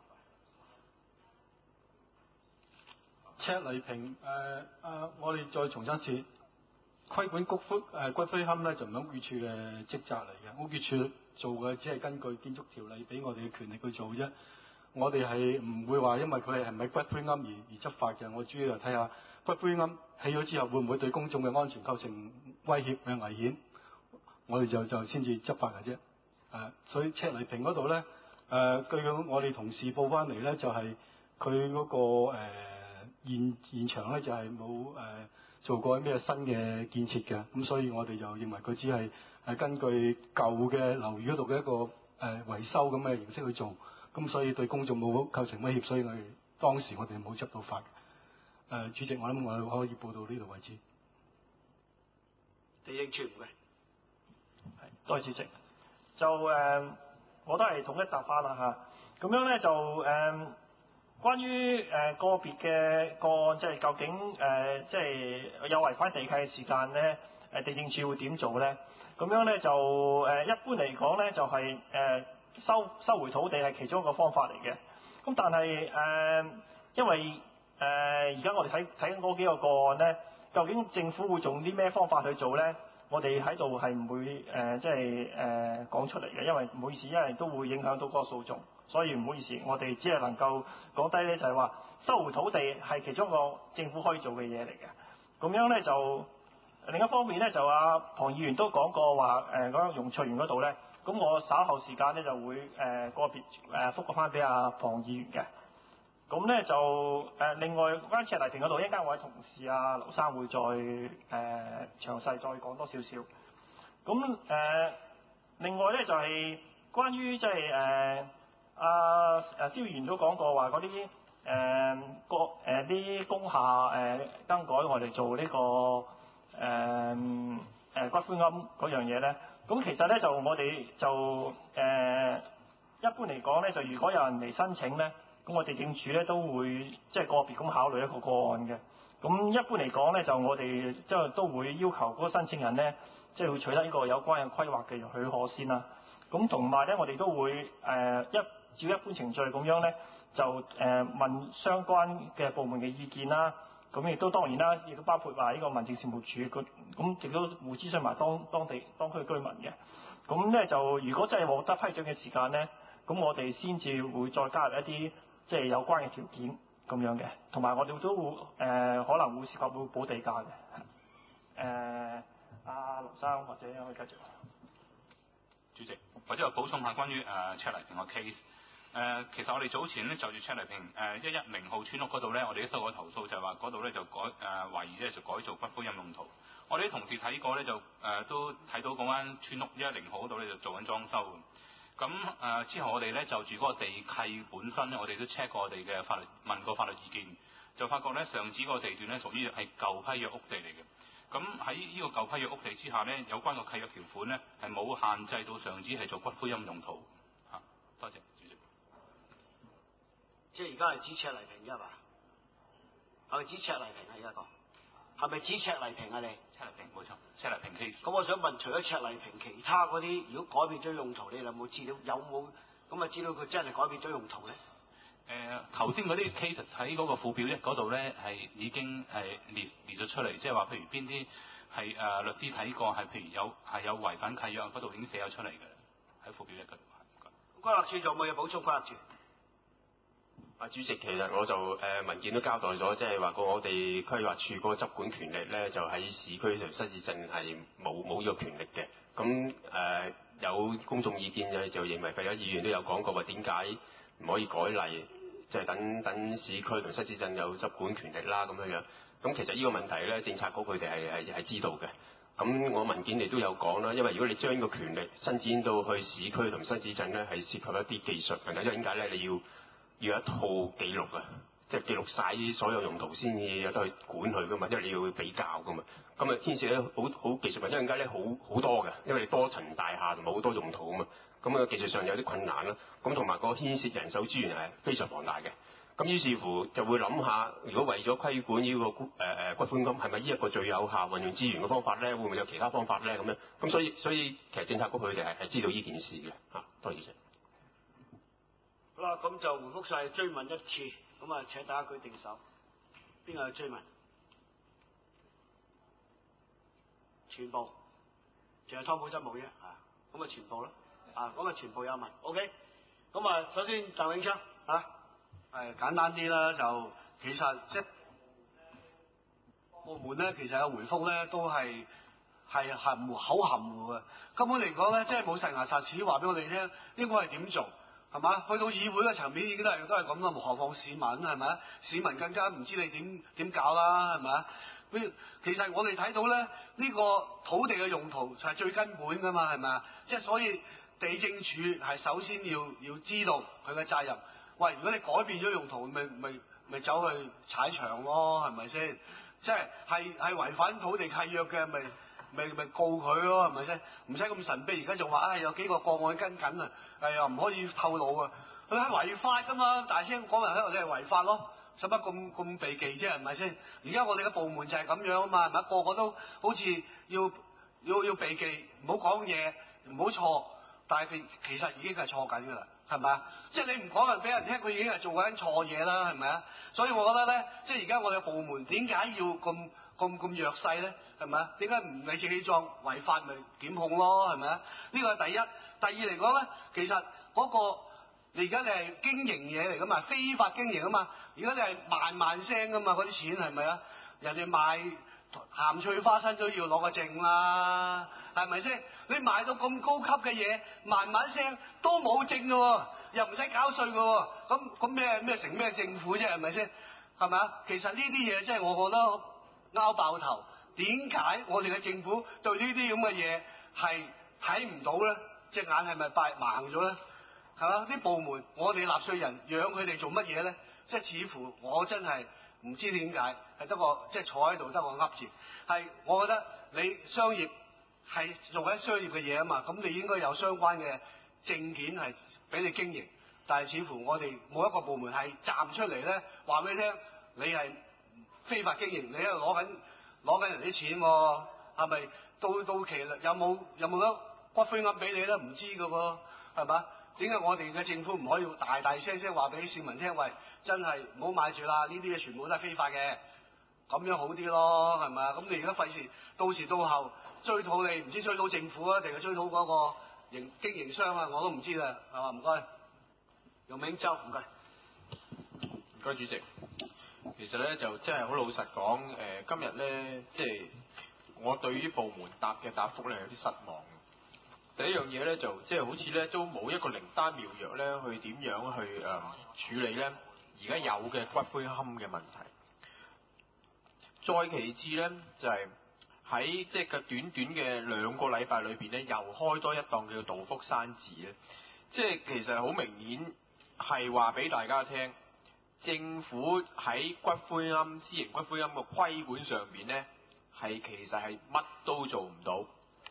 赤泥坪我哋再重申次，規管骨灰龕咧就唔係屋宇署嘅職責嚟嘅，屋宇署做嘅只係根據建築條例俾我哋嘅權力去做啫。我哋係唔會話因為佢係咪骨灰龕而執法嘅。我主要係睇下骨灰龕起咗之後會唔會對公眾嘅安全構成威脅嘅危險，我哋就先至執法嘅啫。所以赤泥坪嗰度咧，據我哋同事報翻嚟咧，就係佢嗰個現場咧就係冇做過咩新嘅建設嘅，咁所以我哋就認為佢只係根據舊嘅樓宇嗰度嘅一個維修咁嘅形式去做，咁所以對公眾冇構成威脅，所以當時我哋冇執到法。主席，我諗我可以報到呢度為止。 地政處唔該。 係，多謝主席。就我都係統一答返啦嚇。咁樣咧就關於個別嘅個案，即係究竟即係有違反地契嘅時間咧，地政處會點做咧？咁樣咧就一般嚟講咧，就係收回土地係其中一個方法嚟嘅。咁但係因為而家我哋睇緊嗰幾個案咧，究竟政府會用啲咩方法去做咧？我哋喺度係唔會即係講出嚟嘅，因為唔好意思，因為都會影響到嗰個訴訟，所以唔好意思，我哋只係能夠講低咧，就係話收回土地係其中一個政府可以做嘅嘢嚟嘅。咁樣咧就另一方面咧，就龐議員都講過話嗰個榕翠園嗰度咧，咁我稍後時間咧就會個別覆過翻俾阿龐議員嘅。咁咧就另外關於赤泥坪嗰度，一陣間我嘅同事劉生會再詳細再講多少少。咁另外咧就係關於即係蕭議員都講過話嗰啲啲工廈更改我哋做呢個骨灰龕嗰樣嘢咧。咁其實咧就我哋就一般嚟講咧，就如果有人嚟申請咧。 咁我地政署咧都會即係個別咁考慮一個個案嘅。咁一般嚟講咧，就我哋即係都會要求嗰個申請人咧，即係會取得呢個有關嘅規劃嘅許可先啦。咁同埋咧，我哋都會照一般程序咁樣咧，就問相關嘅部門嘅意見啦。咁亦都當然啦，亦都包括話呢個民政事務處咁亦都會諮詢埋當區居民嘅。咁咧就如果真係獲得批准嘅時間咧，咁我哋先至會再加入一啲即係有關嘅條件咁樣嘅，同埋我哋都會可能會涉及會補地價嘅。阿劉生或者可以繼續。 主席，或者我補充下關於赤泥坪個 case。其實我哋早前咧就住赤泥坪110號村屋嗰度咧，我哋都收過投訴，就係話嗰度咧就懷疑咧就改做骨灰龕用途。我哋啲同事睇過咧就都睇到嗰間村屋110號嗰度咧就做緊裝修嘅。咁之後我哋咧就住嗰個地契本身咧，我哋都 check 過我哋嘅法律，問過法律意見，就發覺咧上址嗰個地段咧屬於係舊批約屋地嚟嘅。咁喺呢個舊批約屋地之下咧，有關個契約條款咧係冇限制到上址係做骨灰龕用途。多謝主席。 即係而家係指赤泥坪啫嘛？係咪指赤泥坪啊？而家講係咪指赤泥坪啊？你赤泥坪冇錯，赤泥坪 case。 咁我想問，除咗赤泥坪，其他嗰啲如果改變咗用途，你有冇資料？有冇咁啊？知道佢真係改變咗用途咧？ 頭先嗰啲 case 喺嗰個附表1嗰度咧係已經係列咗出嚟，即係話譬如邊啲係律師睇過，係譬如有違反契約嗰度已經寫咗出嚟嘅，喺附表1嗰度。 規劃處仲有冇嘢補充？規劃處。 主席，其實我就文件都交代咗，即係話我哋規劃處嗰個執管權力咧，就喺市區同新市鎮係冇呢個權力嘅。咁有公眾意見就認為，有議員都有講過話點解唔可以改例，即係等市區同新市鎮有執管權力啦咁樣樣。咁其實呢個問題咧，政策局佢哋係知道嘅。咁我文件亦都有講啦，因為如果你將呢個權力伸展到去市區同新市鎮咧，係涉及一啲技術問題，因為點解咧？你要一套記錄啊，即係記錄晒所有用途先至有得去管佢噶嘛，因為你要比較噶嘛。咁啊牽涉咧好技術問題，因為點解咧好多嘅，因為你多層大廈同埋好多用途啊嘛。咁啊技術上有啲困難啦。咁同埋個牽涉人手資源係非常龐大嘅。咁於是乎就會諗下，如果為咗規管呢個骨灰龕，係咪呢一個最有效運用資源嘅方法咧？會唔會有其他方法咧？咁樣咁所以其實政策局佢哋係知道呢件事嘅嚇。多謝主席。 好啦，咁就回覆晒追問一次，咁啊請大家舉定手，邊個去追問？全部，淨係湯寶珍冇啫，咁啊全部啦，咁啊全部有問 ，OK， 咁啊首先鄧永昌簡單啲啦，就其實即係部門咧，其實有回覆咧都係含糊嘅，根本嚟講咧，即係冇實牙實齒話俾我哋聽應該係點做。係嘛？去到議會嘅層面已經都係咁啦，何況市民係咪？市民更加唔知你點搞啦，係咪？其實我哋睇到咧，呢個土地嘅用途就係最根本噶嘛，係咪？即係所以地政署係首先要知道佢嘅責任。喂，如果你改變咗用途，咪走去踩場咯，係咪先？即係違反土地契約嘅，咪告佢咯，係咪先？唔使咁神秘，而家仲話有幾個個案跟緊啊，又唔可以透露啊，佢係違法噶嘛，大聲講人喺度你係違法咯，使乜咁避忌啫？係咪先？而家我哋嘅部門就係咁樣啊嘛，係咪？個個都好似要避忌，唔好講嘢，唔好錯，但係其實已經係錯緊噶啦，係咪啊？即係你唔講人俾人聽，佢已經係做緊錯嘢啦，係咪啊？所以我覺得咧，即係而家我哋嘅部門點解要咁弱勢咧？係咪啊？點解唔理直氣壯違法咪檢控咯？係咪啊？呢個係第一。第二嚟講咧，其實嗰個你而家你係經營嘢嚟噶嘛，非法經營啊嘛。而家你係萬聲噶嘛，嗰啲錢係咪啊？人哋賣鹹脆花生都要攞個證啦，係咪先？你賣到咁高級嘅嘢，萬聲都冇證噶喎，又唔使交稅噶喎。咁咩成咩政府啫？係咪先？係咪啊？其實呢啲嘢真係我覺得拗爆頭。點解我哋嘅政府對呢啲咁嘅嘢係睇唔到咧？隻眼係咪閉盲咗咧？係嘛？啲部門我哋納稅人養佢哋做乜嘢咧？即係似乎我真係唔知點解係得個即係坐喺度得個噏字。係我覺得你商業係做緊商業嘅嘢啊嘛，咁你應該有相關嘅證件係俾你經營， 但係似乎我哋冇一個部門係站出嚟咧，話俾你聽，你係非法經營，你喺度攞緊人啲錢喎，係咪到期啦？有冇得骨灰龕俾你咧？唔知㗎喎，係嘛？點解我哋嘅政府唔可以大大聲聲話俾市民聽？喂，真係唔好買住啦！呢啲嘢全部都係非法嘅，咁樣好啲咯，係咪啊？咁你而家費事到時到後追討你，唔知追討政府啊，定係追討嗰個經營商啊？我都唔知啦，係嘛？唔該， 容銘洲，唔該， 唔該主席。其實咧就真係好老實講，今日咧即係我對於部門答覆咧有啲失望。第一樣嘢咧就即係好似咧都冇一個靈丹妙藥咧去點樣去處理咧而家有嘅骨灰龕嘅問題。再其次咧就係喺即係個短短嘅2個禮拜裏邊咧，又開多一檔叫道福山寺咧，即係其實好明顯係話俾大家聽，政府喺骨灰龕、私營骨灰龕嘅規管上邊咧，係其實係乜都做唔到。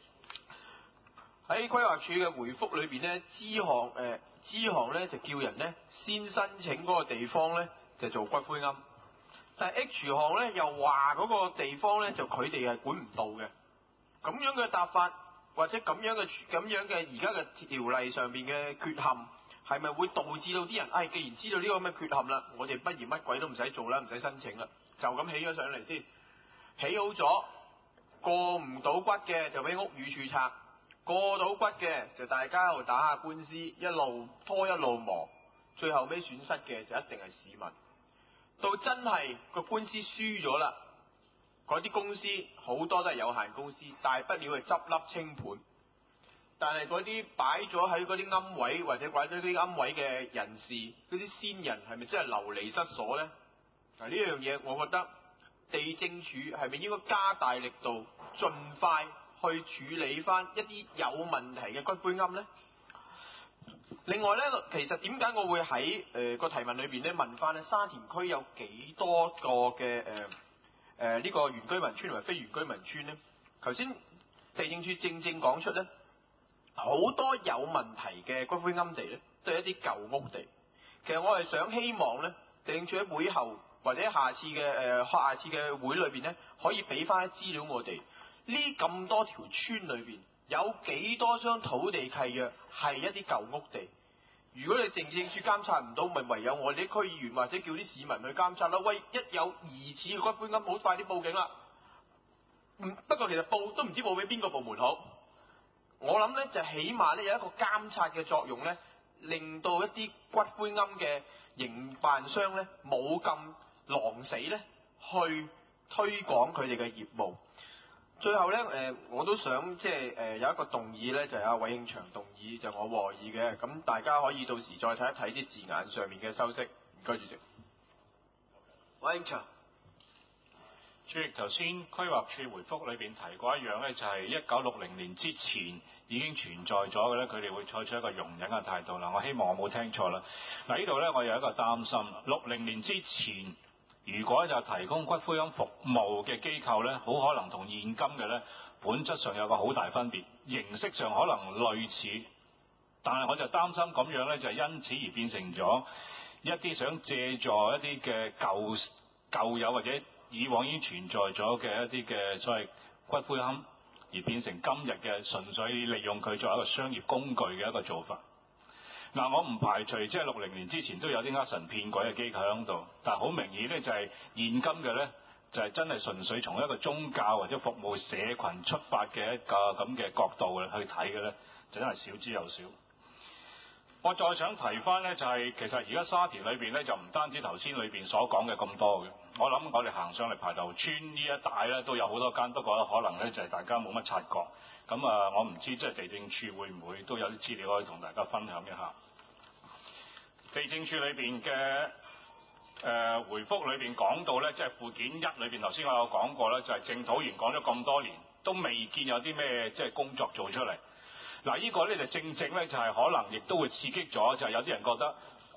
喺規劃署嘅回覆裏邊咧，支行咧就叫人咧先申請嗰個地方咧就做骨灰龕，但係 H 行咧又話嗰個地方咧就佢哋係管唔到嘅。咁樣嘅答法或者咁樣嘅而家嘅條例上邊嘅缺陷，係咪會導致到啲人既然知道呢個咁嘅缺陷啦，我哋不如乜鬼都唔使做啦，唔使申請啦，就咁起咗上嚟先，起好咗過唔到骨嘅就俾屋宇署拆。過到骨嘅就大家喺度打下官司，一路拖一路磨，最後尾損失嘅就一定係市民。到真係個官司輸咗啦，嗰啲公司好多都係有限公司，大不了係執笠清盤。但係嗰啲擺咗喺嗰啲龕位或者擺咗啲龕位嘅人士，嗰啲先人係咪真係流離失所呢？嗱，呢樣嘢我覺得地政署係咪應該加大力度，盡快去處理翻一啲有問題嘅骨灰龕呢？另外呢，其實點解我會喺個提問裏邊咧問翻咧沙田區有幾多個嘅呢個原居民村同埋非原居民村呢？頭先地政署正講出呢，好多有問題嘅骨灰龕地呢，都係一啲舊屋地。其實我係想希望呢，地政署喺會後或者下次嘅會裏邊呢，可以俾翻啲資料我哋。呢咁多條村裏邊有幾多張土地契約係一啲舊屋地？如果你地政署監察唔到，咪唯有我哋啲區議員或者叫啲市民去監察啦。喂，一有疑似嘅骨灰龕，好快啲報警啦。不過其實報都唔知報俾邊個部門好。我諗呢，就起碼呢有一個監察嘅作用呢，令到一啲骨灰龕嘅營辦商呢冇咁狼死呢去推廣佢哋嘅業務。最後咧，我都想即係有一個動議咧，就係阿韋慶祥動議，就我和議嘅，咁大家可以到時再睇一睇啲字眼上面嘅修飾。唔該，主席。 韋慶祥， 主席頭先規劃處回覆裏邊提過一樣咧，就係1960年之前已經存在咗嘅咧，佢哋會採取一個容忍嘅態度啦。我希望我冇聽錯啦。嗱，呢度咧我有一個擔心，60年之前，如果就提供骨灰龕服務嘅機構咧，好可能同現今嘅咧本質上有個好大分別，形式上可能類似，但係我就擔心咁樣咧就因此而變成咗一啲想借助一啲嘅舊有或者以往已經存在咗嘅一啲嘅所謂骨灰龕，而變成今日嘅純粹利用佢作為一個商業工具嘅一個做法。嗱，我唔排除即係60年之前都有啲呃神騙鬼嘅機構喺度，但係好明顯咧就係現今嘅咧就係真係純粹從一個宗教或者服務社群出發嘅一個咁嘅角度去睇嘅咧，就真係少之又少。我再想提翻咧就係其實而家沙田裏邊咧就唔單止頭先裏邊所講嘅咁多嘅，我諗我哋行上嚟排頭村呢一帶咧都有好多間，不過可能咧就係大家冇乜察覺。咁我唔知即係地政處會唔會都有啲資料可以同大家分享一下。地政處裏邊嘅回覆裏邊講到咧，即係附件1裏邊頭先我有講過咧，就係政土員講咗咁多年都未見有啲咩即係工作做出嚟。嗱，呢個咧就正咧就係可能亦都會刺激咗，就係有啲人覺得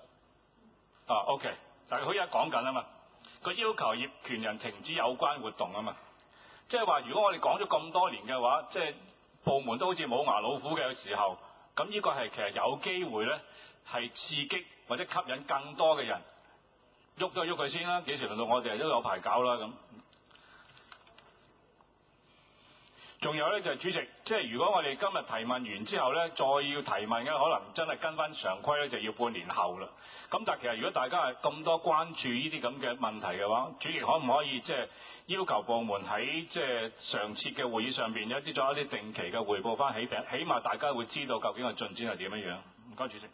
OK， 但係佢而家講緊啊嘛，佢要求業權人停止有關活動啊嘛，即係話如果我哋講咗咁多年嘅話，即係部門都好似冇牙老虎嘅時候，咁呢個係其實有機會咧係刺激或者吸引更多嘅人，喐都係喐佢先啦。幾時輪到我哋都有排搞啦咁。仲有咧就係主席，即係如果我哋今日提問完之後咧，再要提問嘅可能真係跟翻常規咧，就要半年後啦。咁但係其實如果大家係咁多關注呢啲咁嘅問題嘅話，主席可唔可以即係要求部門喺即係常設嘅會議上邊有做一啲定期嘅匯報翻，起碼大家會知道究竟個進展係點樣樣。唔該，主席。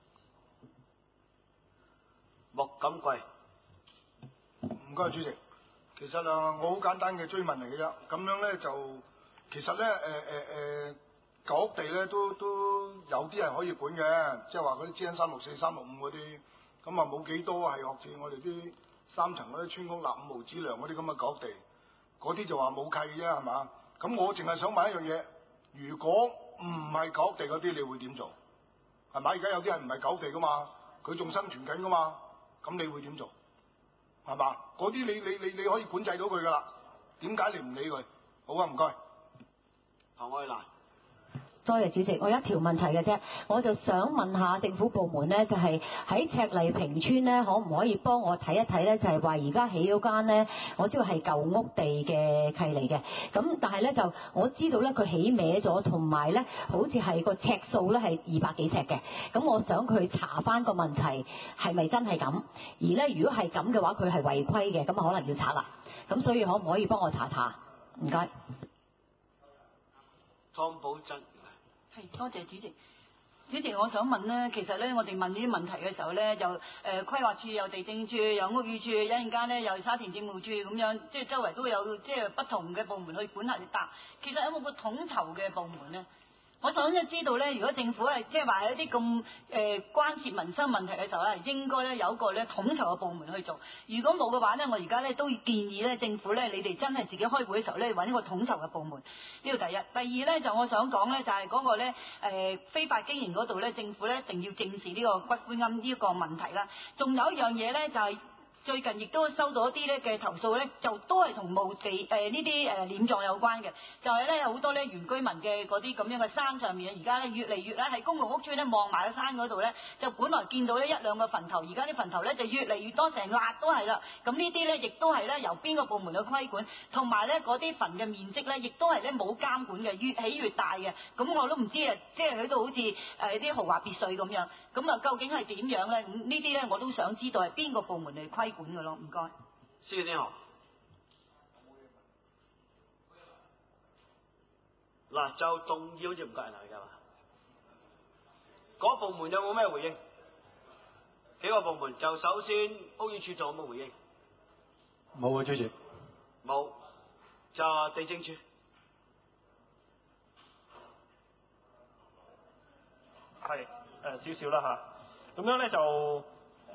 莫錦貴， 唔該，主席。其實我好簡單嘅追問嚟嘅啫。咁樣咧就其實咧舊屋地咧都有啲係可以管嘅，即係話嗰啲 GN 364、365嗰啲，咁啊冇幾多係學似我哋啲3層嗰啲村屋立5毫紙糧嗰啲咁嘅舊屋地，嗰啲就話冇契啫係嘛？咁我淨係想問一樣嘢，如果唔係舊屋地嗰啲，你會點做？係咪？而家有啲人唔係舊屋地噶嘛，佢仲生存緊噶嘛，咁你會點做？係嘛？嗰啲你可以管制到佢噶啦，點解你唔理佢？好啊，唔該。 何愛蘭。 多謝主席，我有一條問題嘅啫，我就想問下政府部門呢，就係喺赤泥坪村呢，可唔可以幫我睇一睇呢？就係話而家起嗰間呢，我知道係舊屋地嘅契嚟嘅，咁但係呢，就我知道呢，佢起歪咗，同埋呢，好似係個尺數呢係200幾尺嘅，咁我想佢查翻個問題係咪真係咁？而呢，如果係咁嘅話，佢係違規嘅，咁可能要查啦。咁所以可唔可以幫我查查？唔該。 湯寶珍。 係，多謝主席。主席，我想問咧，其實咧，我哋問呢啲問題嘅時候咧，又規劃處、又地政處、又屋宇處，一陣間咧又沙田政務處咁樣，即係周圍都有即係不同嘅部門去管轄去答。其實有冇個統籌嘅部門咧？我想知道咧，如果政府係即係話係一啲咁關切民生問題嘅時候咧，應該咧有一個咧統籌嘅部門去做。如果冇嘅話咧，我而家咧都建議咧政府咧，你哋真係自己開會嘅時候咧，揾一個統籌嘅部門。呢個第一。第二咧就我想講咧，就係嗰個咧非法經營嗰度咧，政府咧一定要正視呢個骨灰龕呢個問題啦。仲有一樣嘢咧就係。最近亦都收到一啲咧嘅投訴咧，就都係同墓地呢啲殮葬有關嘅，就係咧好多咧原居民嘅嗰啲咁樣嘅山上面，而家咧越嚟越咧喺公共屋邨咧望埋個山嗰度咧，就本來見到呢一兩個墳頭，而家啲墳頭咧就越嚟越多，成笪都係啦。咁呢啲咧亦都係咧由邊個部門去規管，同埋咧嗰啲墳嘅面積咧，亦都係咧冇監管嘅，越起越大嘅。咁我都唔知啊，即係喺度好似啲豪華別墅咁樣。咁啊，究竟係點樣咧？咁呢啲咧我都想知道係邊個部門嚟規管嘅咯？唔該。 司徒天河。嗱，就動議好似唔夠人嚟㗎嘛？嗰部門有冇咩回應？幾個部門就首先屋宇署仲有冇回應？ 冇啊，主席。 冇。就地政處。 係少少啦嚇，咁樣咧就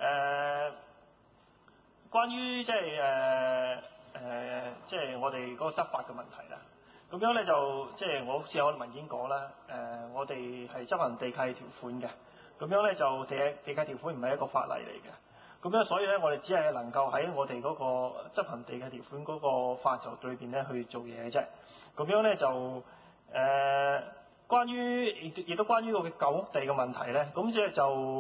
關於即係即係我哋嗰個執法嘅問題啦。咁樣咧就即係我好似我文件講啦，我哋係執行地契條款嘅。咁樣咧就地契條款唔係一個法例嚟嘅。咁樣所以咧我哋只係能夠喺我哋嗰個執行地契條款嗰個範疇裏邊咧去做嘢嘅啫。咁樣咧就關於亦都關於個舊屋地嘅問題咧，咁即係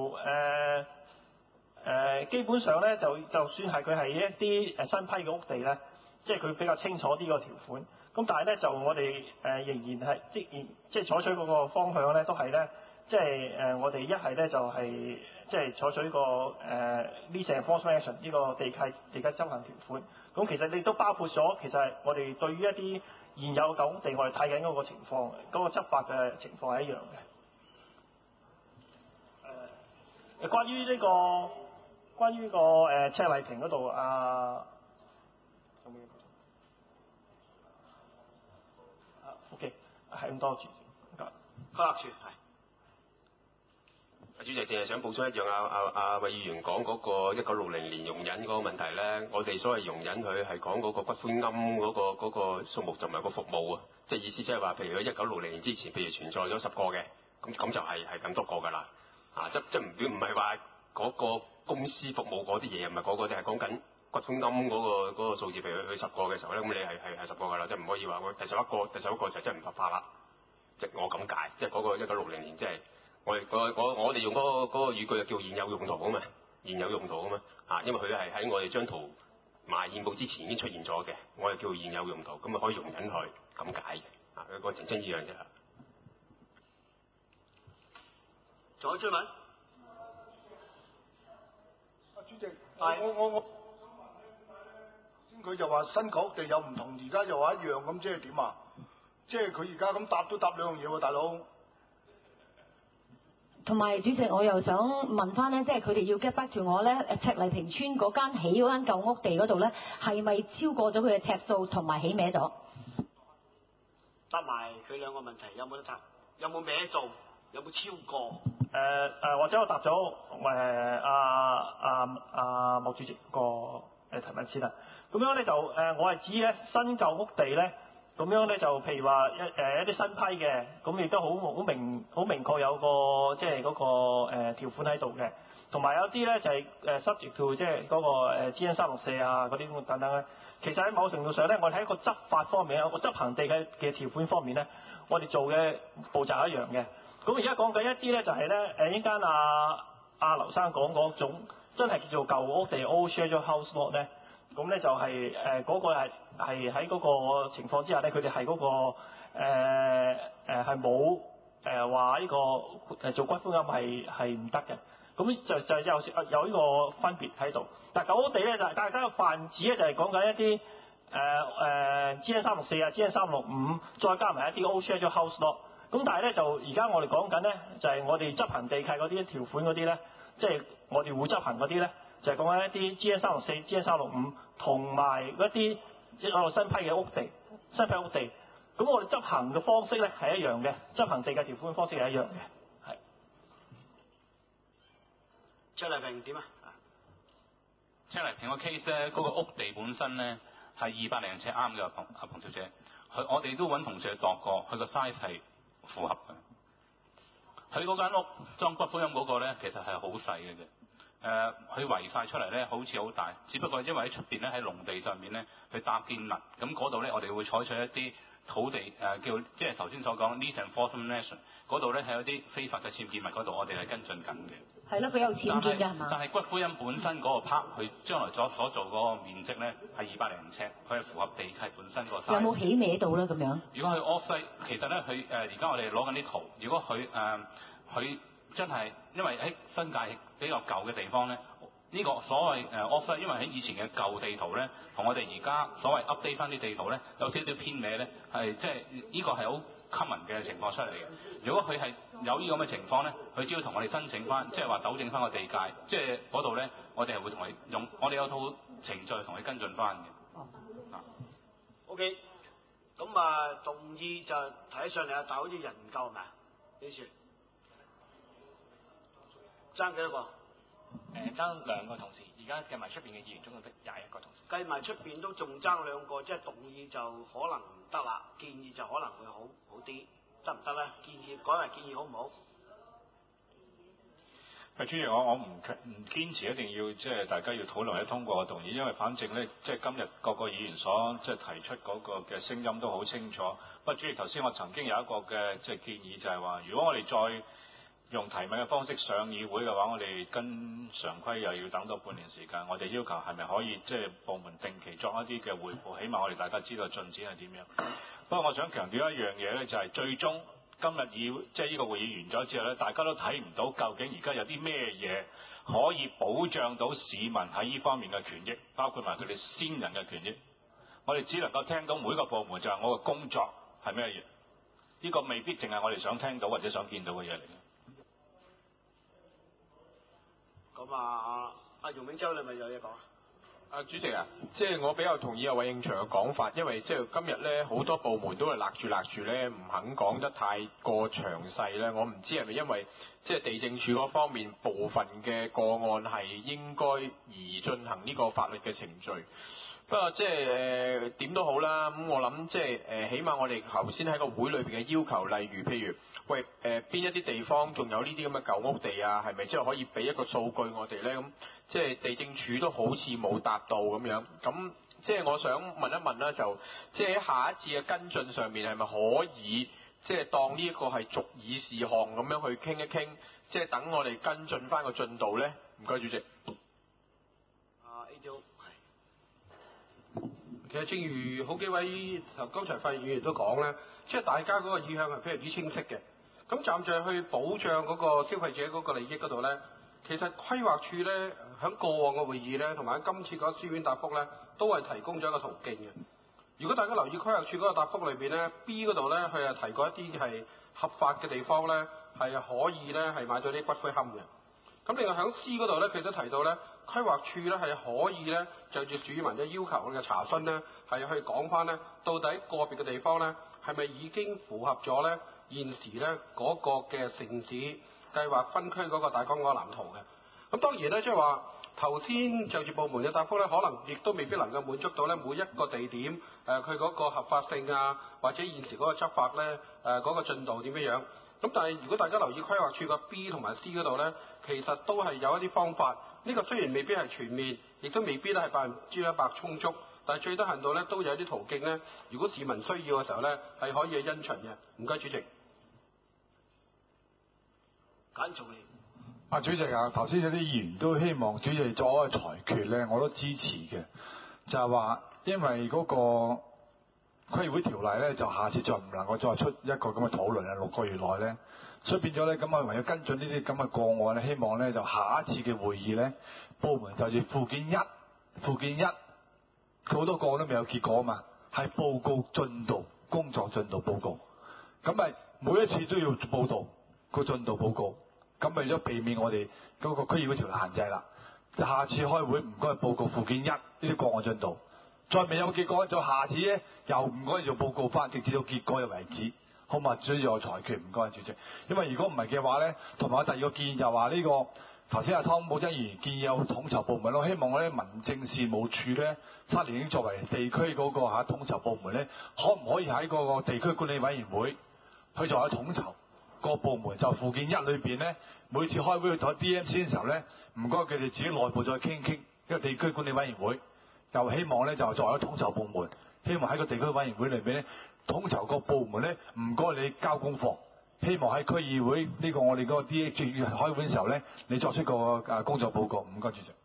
基本上咧就算係佢係一啲新批嘅屋地咧，即係佢比較清楚啲個條款。咁但係咧就我哋仍然係即係採取嗰個方向咧，都係咧即係我哋一係咧就係即係採取個lease enforcement action 呢個地契執行條款。咁其實亦都包括咗，其實係我哋對於一啲現有舊屋地，我哋睇緊嗰個情況，嗰個執法嘅情況係一樣嘅。關於呢個赤泥坪嗰度OK 係咁多謝。 規劃處係。 主席，淨係想補充一樣，韋議員講嗰個1960年容忍嗰個問題咧，我哋所謂容忍佢係講嗰個骨灰龕嗰個數目，就唔係個服務啊，即係意思即係話，譬如佢1960年之前，譬如存在咗10個嘅，咁就係咁多個㗎啦，即唔係話嗰個公司服務嗰啲嘢，唔係嗰個，係講緊骨灰龕嗰個數字，譬如佢10個嘅時候咧，咁你係10個㗎啦，即係唔可以話我第11個就真係唔合法啦，即係我咁解，即係嗰個1960年即係。 我哋用嗰個語句就叫現有用途啊嘛，現有用途啊嘛因為佢係喺我哋張圖賣現報之前已經出現咗嘅，我哋叫現有用途，咁啊可以容忍佢咁解嘅個澄清呢樣啫。 仲有追問？ 主席，我先佢就話新舊屋地有唔同，而家又話一樣，咁即係點啊？即係佢而家咁答都答兩樣嘢喎，大佬。 同埋主席，我又想問翻咧，即係佢哋要 get back to 我咧，赤泥坪村嗰間起嗰間舊屋地嗰度咧，係咪超過咗佢嘅尺數同埋起歪咗？ 答埋佢兩個問題，有冇得答？有冇歪做？有冇超過？ 或者我答咗莫主席個提問先啦。咁樣咧就我係指咧新舊屋地咧。咁樣咧就譬如話一啲新批嘅，咁亦都好明確有個即係嗰個條款喺度嘅，同埋有啲咧就係subject to 即係嗰個GN 364啊嗰啲咁等等咧。其實喺某程度上咧，我哋喺一個執法方面啊，個執行地嘅條款方面咧，我哋做嘅步驟係一樣嘅。咁而家講緊一啲咧就係咧一間阿劉生講嗰種真係叫做舊屋地 old schedule house lot 咧。咁咧就係嗰個係喺嗰個情況之下咧，佢哋係嗰個係冇話呢個做骨灰龕係唔得嘅。咁就有呢個分別喺度。但係舊屋地咧就大家嘅泛指咧就係講緊一啲GN 364啊、GN 365，再加埋一啲 old schedule house lot。咁但係咧就而家我哋講緊咧就係我哋執行地契嗰啲條款嗰啲咧，即係我哋會執行嗰啲咧。就係講緊一啲 GN 364、GN 365同埋一啲即係新批嘅屋地、新批屋地。咁我哋執行嘅方式咧係一樣嘅，執行地嘅條款方式係一樣嘅，係。 赤泥坪點啊？ 赤泥坪個 case 咧，嗰個屋地本身咧係200尺啱嘅，彭小姐。我哋都揾同事去度過，佢個 size 係符合嘅。佢嗰間屋裝骨灰龕嗰個咧，其實係好細嘅啫。佢圍晒出嚟咧，好似好大，只不過因為喺出邊咧喺農地上面咧，去搭建物，咁嗰度咧我哋會採取一啲土地叫即係頭先所講 lease enforcement action 嗰度咧係有啲非法嘅僭建物嗰度，我哋係跟進緊嘅。 係咯，佢有僭建㗎係嘛？ 但係骨灰龕本身嗰個 part，佢將來所做嗰個面積咧係200尺，佢係符合地契本身個 size。有冇起歪到咧咁樣？ 如果佢 off-site，其實咧佢而家我哋攞緊啲圖，如果佢真係因為喺新界比較舊嘅地方咧，呢個所謂off-site，因為喺以前嘅舊地圖咧，同我哋而家所謂 update 翻啲地圖咧，有少少偏歪咧，係即係呢個係好 common 嘅情況出嚟嘅。如果佢係有呢咁嘅情況咧，佢只要同我哋申請翻，即係話糾正翻個地界，即係嗰度咧，我哋係會同佢用，我哋有套程序同佢跟進翻嘅。 OK， 咁啊動議就睇上嚟啊，但好似人唔夠係咪啊？幾時？爭幾多個？ 爭2個同事，而家計埋出邊嘅議員總共得21個同事。 計埋出邊都仲爭2個，即係動議就可能唔得啦，建議就可能會好啲，得唔得咧？建議改為建議好唔好？ 主席，我唔堅持一定要即係大家要討論或者通過個動議，因為反正咧即係今日各個議員所即係提出嗰個嘅聲音都好清楚。不過主席頭先我曾經有一個嘅即係建議就係話，如果我哋再用提問嘅方式上議會嘅話，我哋跟常規又要等多半年時間。我哋要求係咪可以即係部門定期作一啲嘅彙報，起碼我哋大家知道進展係點樣。不過我想強調一樣嘢咧，就係最終今日即係呢個會議完咗之後咧，大家都睇唔到究竟而家有啲咩嘢可以保障到市民喺呢方面嘅權益，包括埋佢哋先人嘅權益。我哋只能夠聽到每一個部門就係我嘅工作係咩嘢，呢個未必淨係我哋想聽到或者想見到嘅嘢嚟嘅。 咁啊，阿容永洲你咪有嘢講啊？ 主席啊，即係我比較同意阿韋應祥嘅講法，因為即係今日咧好多部門都係勒住咧，唔肯講得太過詳細咧。我唔知係咪因為即係地政署嗰方面部分嘅個案係應該而進行呢個法律嘅程序。不過即係點都好啦，咁我諗即係起碼我哋頭先喺個會裏邊嘅要求，例如譬如喂邊一啲地方仲有呢啲咁嘅舊屋地啊，係咪即係可以俾一個數據我哋咧？咁即係地政署都好似冇答到咁樣。咁即係我想問一問啦，就即係喺下一次嘅跟進上面係咪可以即係當呢一個係逐議事項咁樣去傾一傾，即係等我哋跟進翻個進度咧？唔該，主席。 A 組其實正如好幾位剛才發言議員都講咧，即係大家嗰個意向係非常之清晰嘅。咁站在去保障嗰個消費者嗰個利益嗰度咧，其實規劃處咧喺過往嘅會議咧，同埋今次嗰個書面答覆咧，都係提供咗一個途徑嘅。如果大家留意規劃處嗰個答覆裏邊咧 ，B 嗰度咧，佢係提過一啲係合法嘅地方咧，係可以咧係買到啲骨灰龕嘅。咁另外喺 C 嗰度咧，佢都提到咧，規劃處咧係可以咧就住市民嘅要求嘅查詢咧，係去講翻咧，到底個別嘅地方咧係咪已經符合咗咧現時咧嗰個嘅城市計劃分區嗰個大綱嗰個藍圖嘅。咁當然咧，即係話頭先就住部門嘅答覆咧，可能亦都未必能夠滿足到咧每一個地點佢嗰個合法性啊，或者現時嗰個執法咧嗰個進度點樣樣。咁但係如果大家留意規劃處個 B 同埋 C 嗰度咧，其實都係有一啲方法。呢個雖然未必係全面，亦都未必咧係100%充足，但係最低限度咧都有一啲途徑咧。如果市民需要嘅時候咧，係可以去因循嘅。唔該，主席。 簡重你。 主席啊，頭先有啲議員都希望主席作一個裁決咧，我都支持嘅。就係話，因為嗰個區議會條例咧，就下次就唔能夠再出一個咁嘅討論啊，6個月內咧，所以變咗咧，咁啊唯有跟進呢啲咁嘅個案咧，希望咧就下一次嘅會議咧，部門就住附件一，佢好多個案都未有結果啊嘛，係報告進度、工作進度報告，咁咪每一次都要報道個進度報告，咁為咗避免我哋嗰個區議會條例限制啦，就下次開會唔該報告附件一呢啲個案進度。再未有結果，就下次咧又唔該就報告翻，直至到結果嘅為止，好嘛？所以我裁決唔該主席。因為如果唔係嘅話咧，同埋我第二個建議就話呢個頭先阿湯寶珍議員建議有統籌部門，我希望我哋民政事務處咧7年已經作為地區嗰個統籌部門咧，可唔可以喺嗰個地區管理委員會去作為統籌個部門？就附件一裏邊咧，每次開會去睇 DMC 嘅時候咧，唔該佢哋自己內部再傾傾，一個地區管理委員會。就希望咧就作為一個統籌部門，希望喺個地區委員會裏邊咧統籌個部門咧，唔該你交功課，希望喺區議會呢個我哋嗰個 DH 開會嘅時候咧，你作出個工作報告。唔該主席。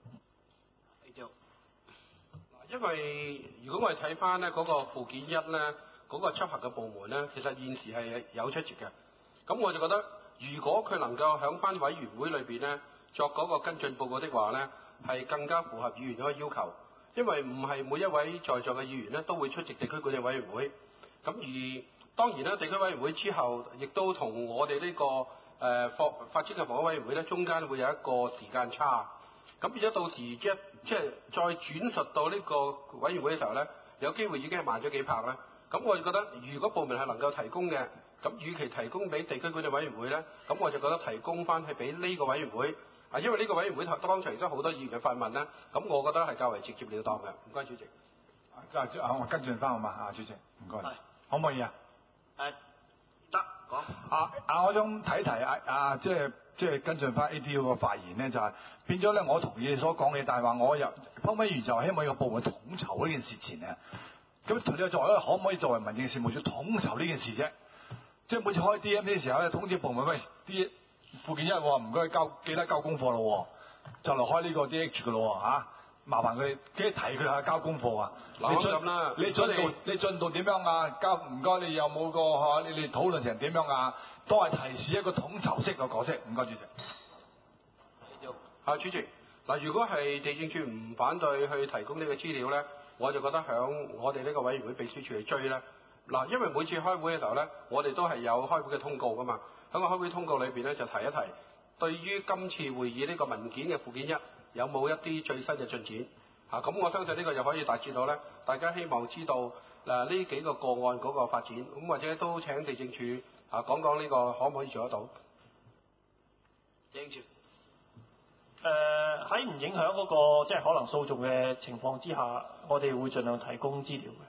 因為如果我哋睇翻咧嗰個附件一咧嗰個執行嘅部門咧，其實現時係有出席嘅。咁我就覺得，如果佢能夠響翻委員會裏邊咧作嗰個跟進報告的話咧，係更加符合議員嗰個要求。因為唔係每一位在座嘅議員咧都會出席地區管理委員會，咁而當然啦，地區委員會之後亦都同我哋呢個發展嘅房屋委員會咧中間會有一個時間差，咁變咗到時即係再轉述到呢個委員會嘅時候咧，有機會已經係慢咗幾拍啦。咁我就覺得，如果部門係能夠提供嘅，咁與其提供俾地區管理委員會咧，咁我就覺得提供翻去俾呢個委員會。因為呢個委員會當場亦都好多議員嘅發問啦，咁我覺得係較為直接了當嘅。唔該，主席。 我跟進翻好嘛，主席，唔該。可唔可以啊？ 得講。 我想提即係跟進翻 ADO 個發言咧，就係變咗咧，我同意你所講嘅，但係話我又方委員就希望有個部門統籌呢件事情啊。咁你作為可唔可以作為民政事務處統籌呢件事啫？即係每次開 DMC 嘅時候咧，通知部門喂啲。附件一唔該記得交功課咯，就嚟開呢個 DH 嘅咯嚇，麻煩佢記得提佢下交功課啊。你進度點樣啊？交唔該你有冇個你哋討論成點樣啊？都係提示一個統籌式嘅角色。唔該主席。 主席嗱，如果係地政處唔反對去提供呢個資料咧，我就覺得響我哋呢個委員會秘書處去追咧。嗱，因為每次開會嘅時候咧，我哋都係有開會嘅通告噶嘛。喺個開會通告裏邊咧，就提一提，對於今次會議呢個文件嘅附件一有冇一啲最新嘅進展？咁我相信呢個就可以達至到咧，大家希望知道呢幾個個案嗰個發展，咁或者都請地政處講講呢個可唔可以做得到？ 地政處喺唔影響嗰個即係可能訴訟嘅情況之下，我哋會盡量提供資料嘅。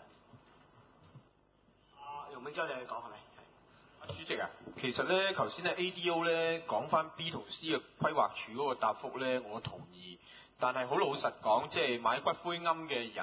容銘洲你講係咪？ 主席啊，其實咧頭先咧 ADO 咧講翻 B 同 C 嘅規劃處嗰個答覆咧，我同意。但係好老實講，即係買骨灰龕嘅人唔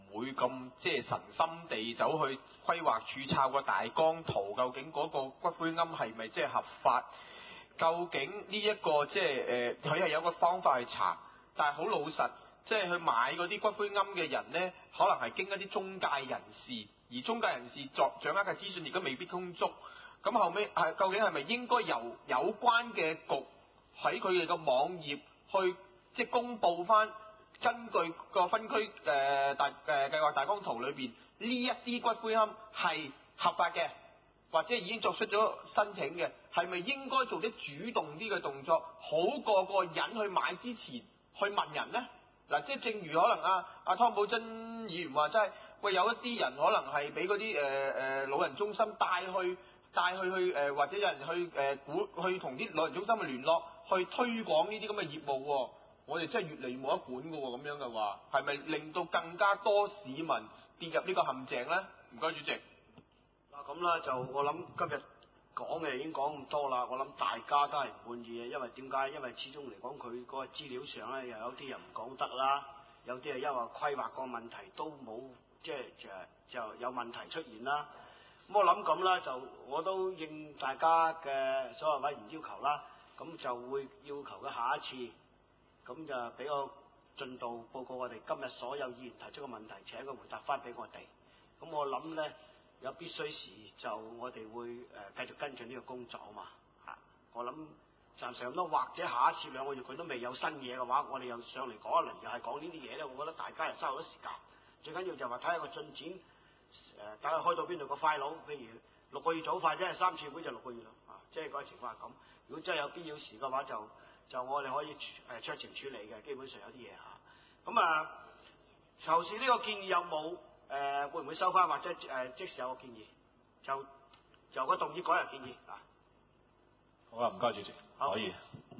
會咁即係神心地走去規劃處抄個大綱圖，究竟嗰個骨灰龕係咪即係合法？究竟呢一個即係佢係有個方法去查，但係好老實，即係去買嗰啲骨灰龕嘅人呢，可能係經一啲中介人士，而中介人士掌握嘅資訊亦都未必充足。咁後尾究竟係咪應該由有關嘅局喺佢哋個網頁去即係公佈翻，根據個分區計劃大綱圖裏邊呢一啲骨灰龕係合法嘅，或者已經作出咗申請嘅，係咪應該做啲主動啲嘅動作，好過個人去買之前去問人呢？嗱，即係正如可能阿湯寶珍議員話齋，喂，有一啲人可能係俾嗰啲老人中心帶去或者有人去同啲老人中心去聯絡，去推廣呢啲咁嘅業務喎。我哋真係越嚟越冇得管㗎喎，咁樣嘅話，係咪令到更加多市民跌入呢個陷阱咧？唔該，主席。 嗱咁啦，就我諗今日講嘅已經講咁多啦，我諗大家都係唔滿意嘅，因為點解？因為始終嚟講佢嗰個資料上咧，又有啲人唔講得啦，有啲係因為規劃個問題都冇，即係就有問題出現啦。咁我諗咁啦，就我都應大家嘅所謂委員要求啦，咁就會要求佢下一次，咁就俾個進度報告我哋今日所有議員提出嘅問題，請佢回答翻俾我哋。咁我諗咧，有必須時就我哋會繼續跟進呢個工作啊嘛嚇。我諗暫時咁多，或者下一次2個月佢都未有新嘢嘅話，我哋又上嚟講一輪，又係講呢啲嘢咧。我覺得大家又嘥好多時間。最緊要就話睇下個進展，大概開到邊度個快佬，譬如6個月就好快啫，3次會就6個月啦，即係嗰個情況係咁。如果真係有必要時嘅話，就我哋可以酌情處理嘅，基本上有啲嘢嚇。咁頭先呢個建議有冇會唔會收翻，或者即時有個建議，就個動議改入建議啊？ 好啊，唔該主席，可以。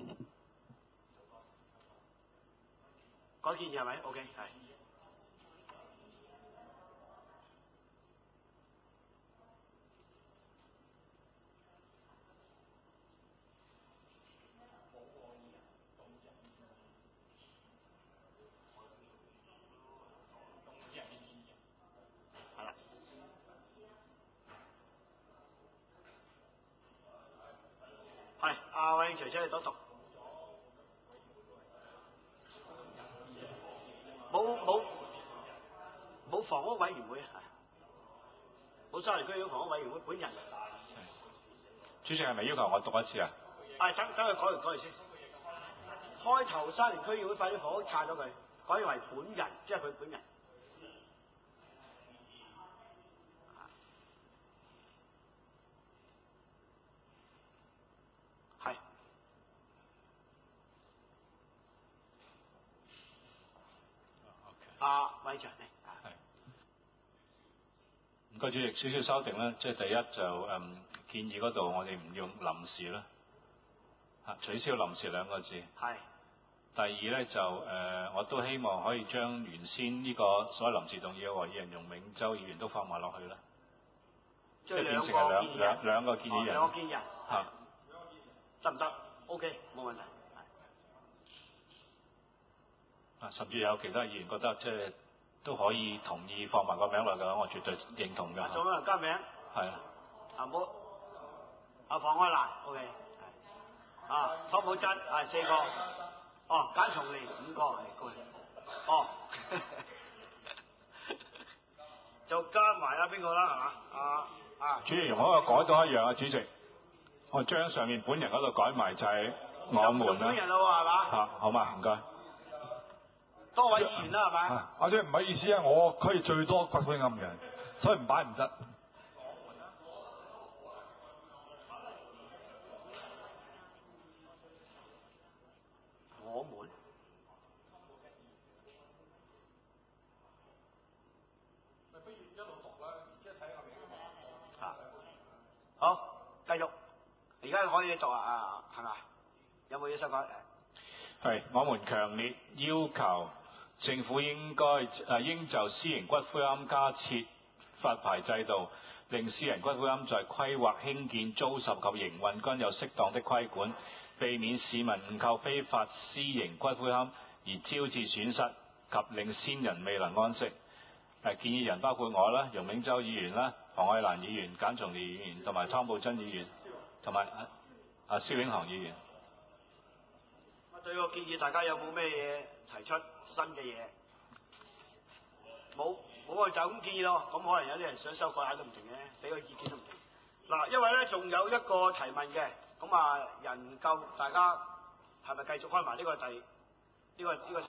改建議係咪 ？OK 係。係，阿偉徐姐你多讀。冇房屋委員會啊，冇沙田區房屋委員會本人。 主席係咪要求我讀一次啊？ 等佢改完先。開頭沙田區議會快啲房屋拆咗佢，改為本人，即係佢本人。係。阿偉祥你。 唔該主席，少少修訂啦，即係第一就建議嗰度我哋唔用臨時啦，取消臨時2個字。 係。 第二咧就我都希望可以將原先呢個所謂臨時動議嘅何議員、容永洲議員都放埋落去啦，即係變成係兩個建議人。 兩個建議人。得唔得 ？OK， 冇問題。 甚至有其他議員覺得即係都可以同意放埋個名落嘅，我絕對認同嘅。 做咩人加名？ 係啊。 冇。房愛蘭 OK。湯寶珍係4個。簡松年5個係高。就加埋邊個啦係嘛？ 主席容我改多一樣啊，主席，我將上面本人嗰度改埋就係我們啦。 本人咯係嘛？ 好嘛，唔該。 多位議員啦係咪？ 阿姐唔好意思啊，我區最多骨灰龕嘅，所以唔擺唔得。 我們咪不如一路讀啦，即係睇下名。 好，繼續。而家可以讀係咪？有冇嘢修改？ 係，我們強烈要求政府應就私營骨灰龕加設發牌制度，令私人骨灰龕在規劃、興建、租售及營運均有適當的規管，避免市民誤購非法私營骨灰龕而招致損失及令先人未能安息。 建議人包括我啦、容銘洲議員啦、何愛蘭議員、簡松年議員同埋湯寶珍議員，同埋蕭永航議員。 對個建議，大家有冇咩嘢提出新嘅嘢？冇就咁建議咯。咁可能有啲人想修改下都唔定嘅，俾個意見都唔定。嗱，因為咧仲有一個提問嘅，咁人夠大家係咪繼續開埋呢個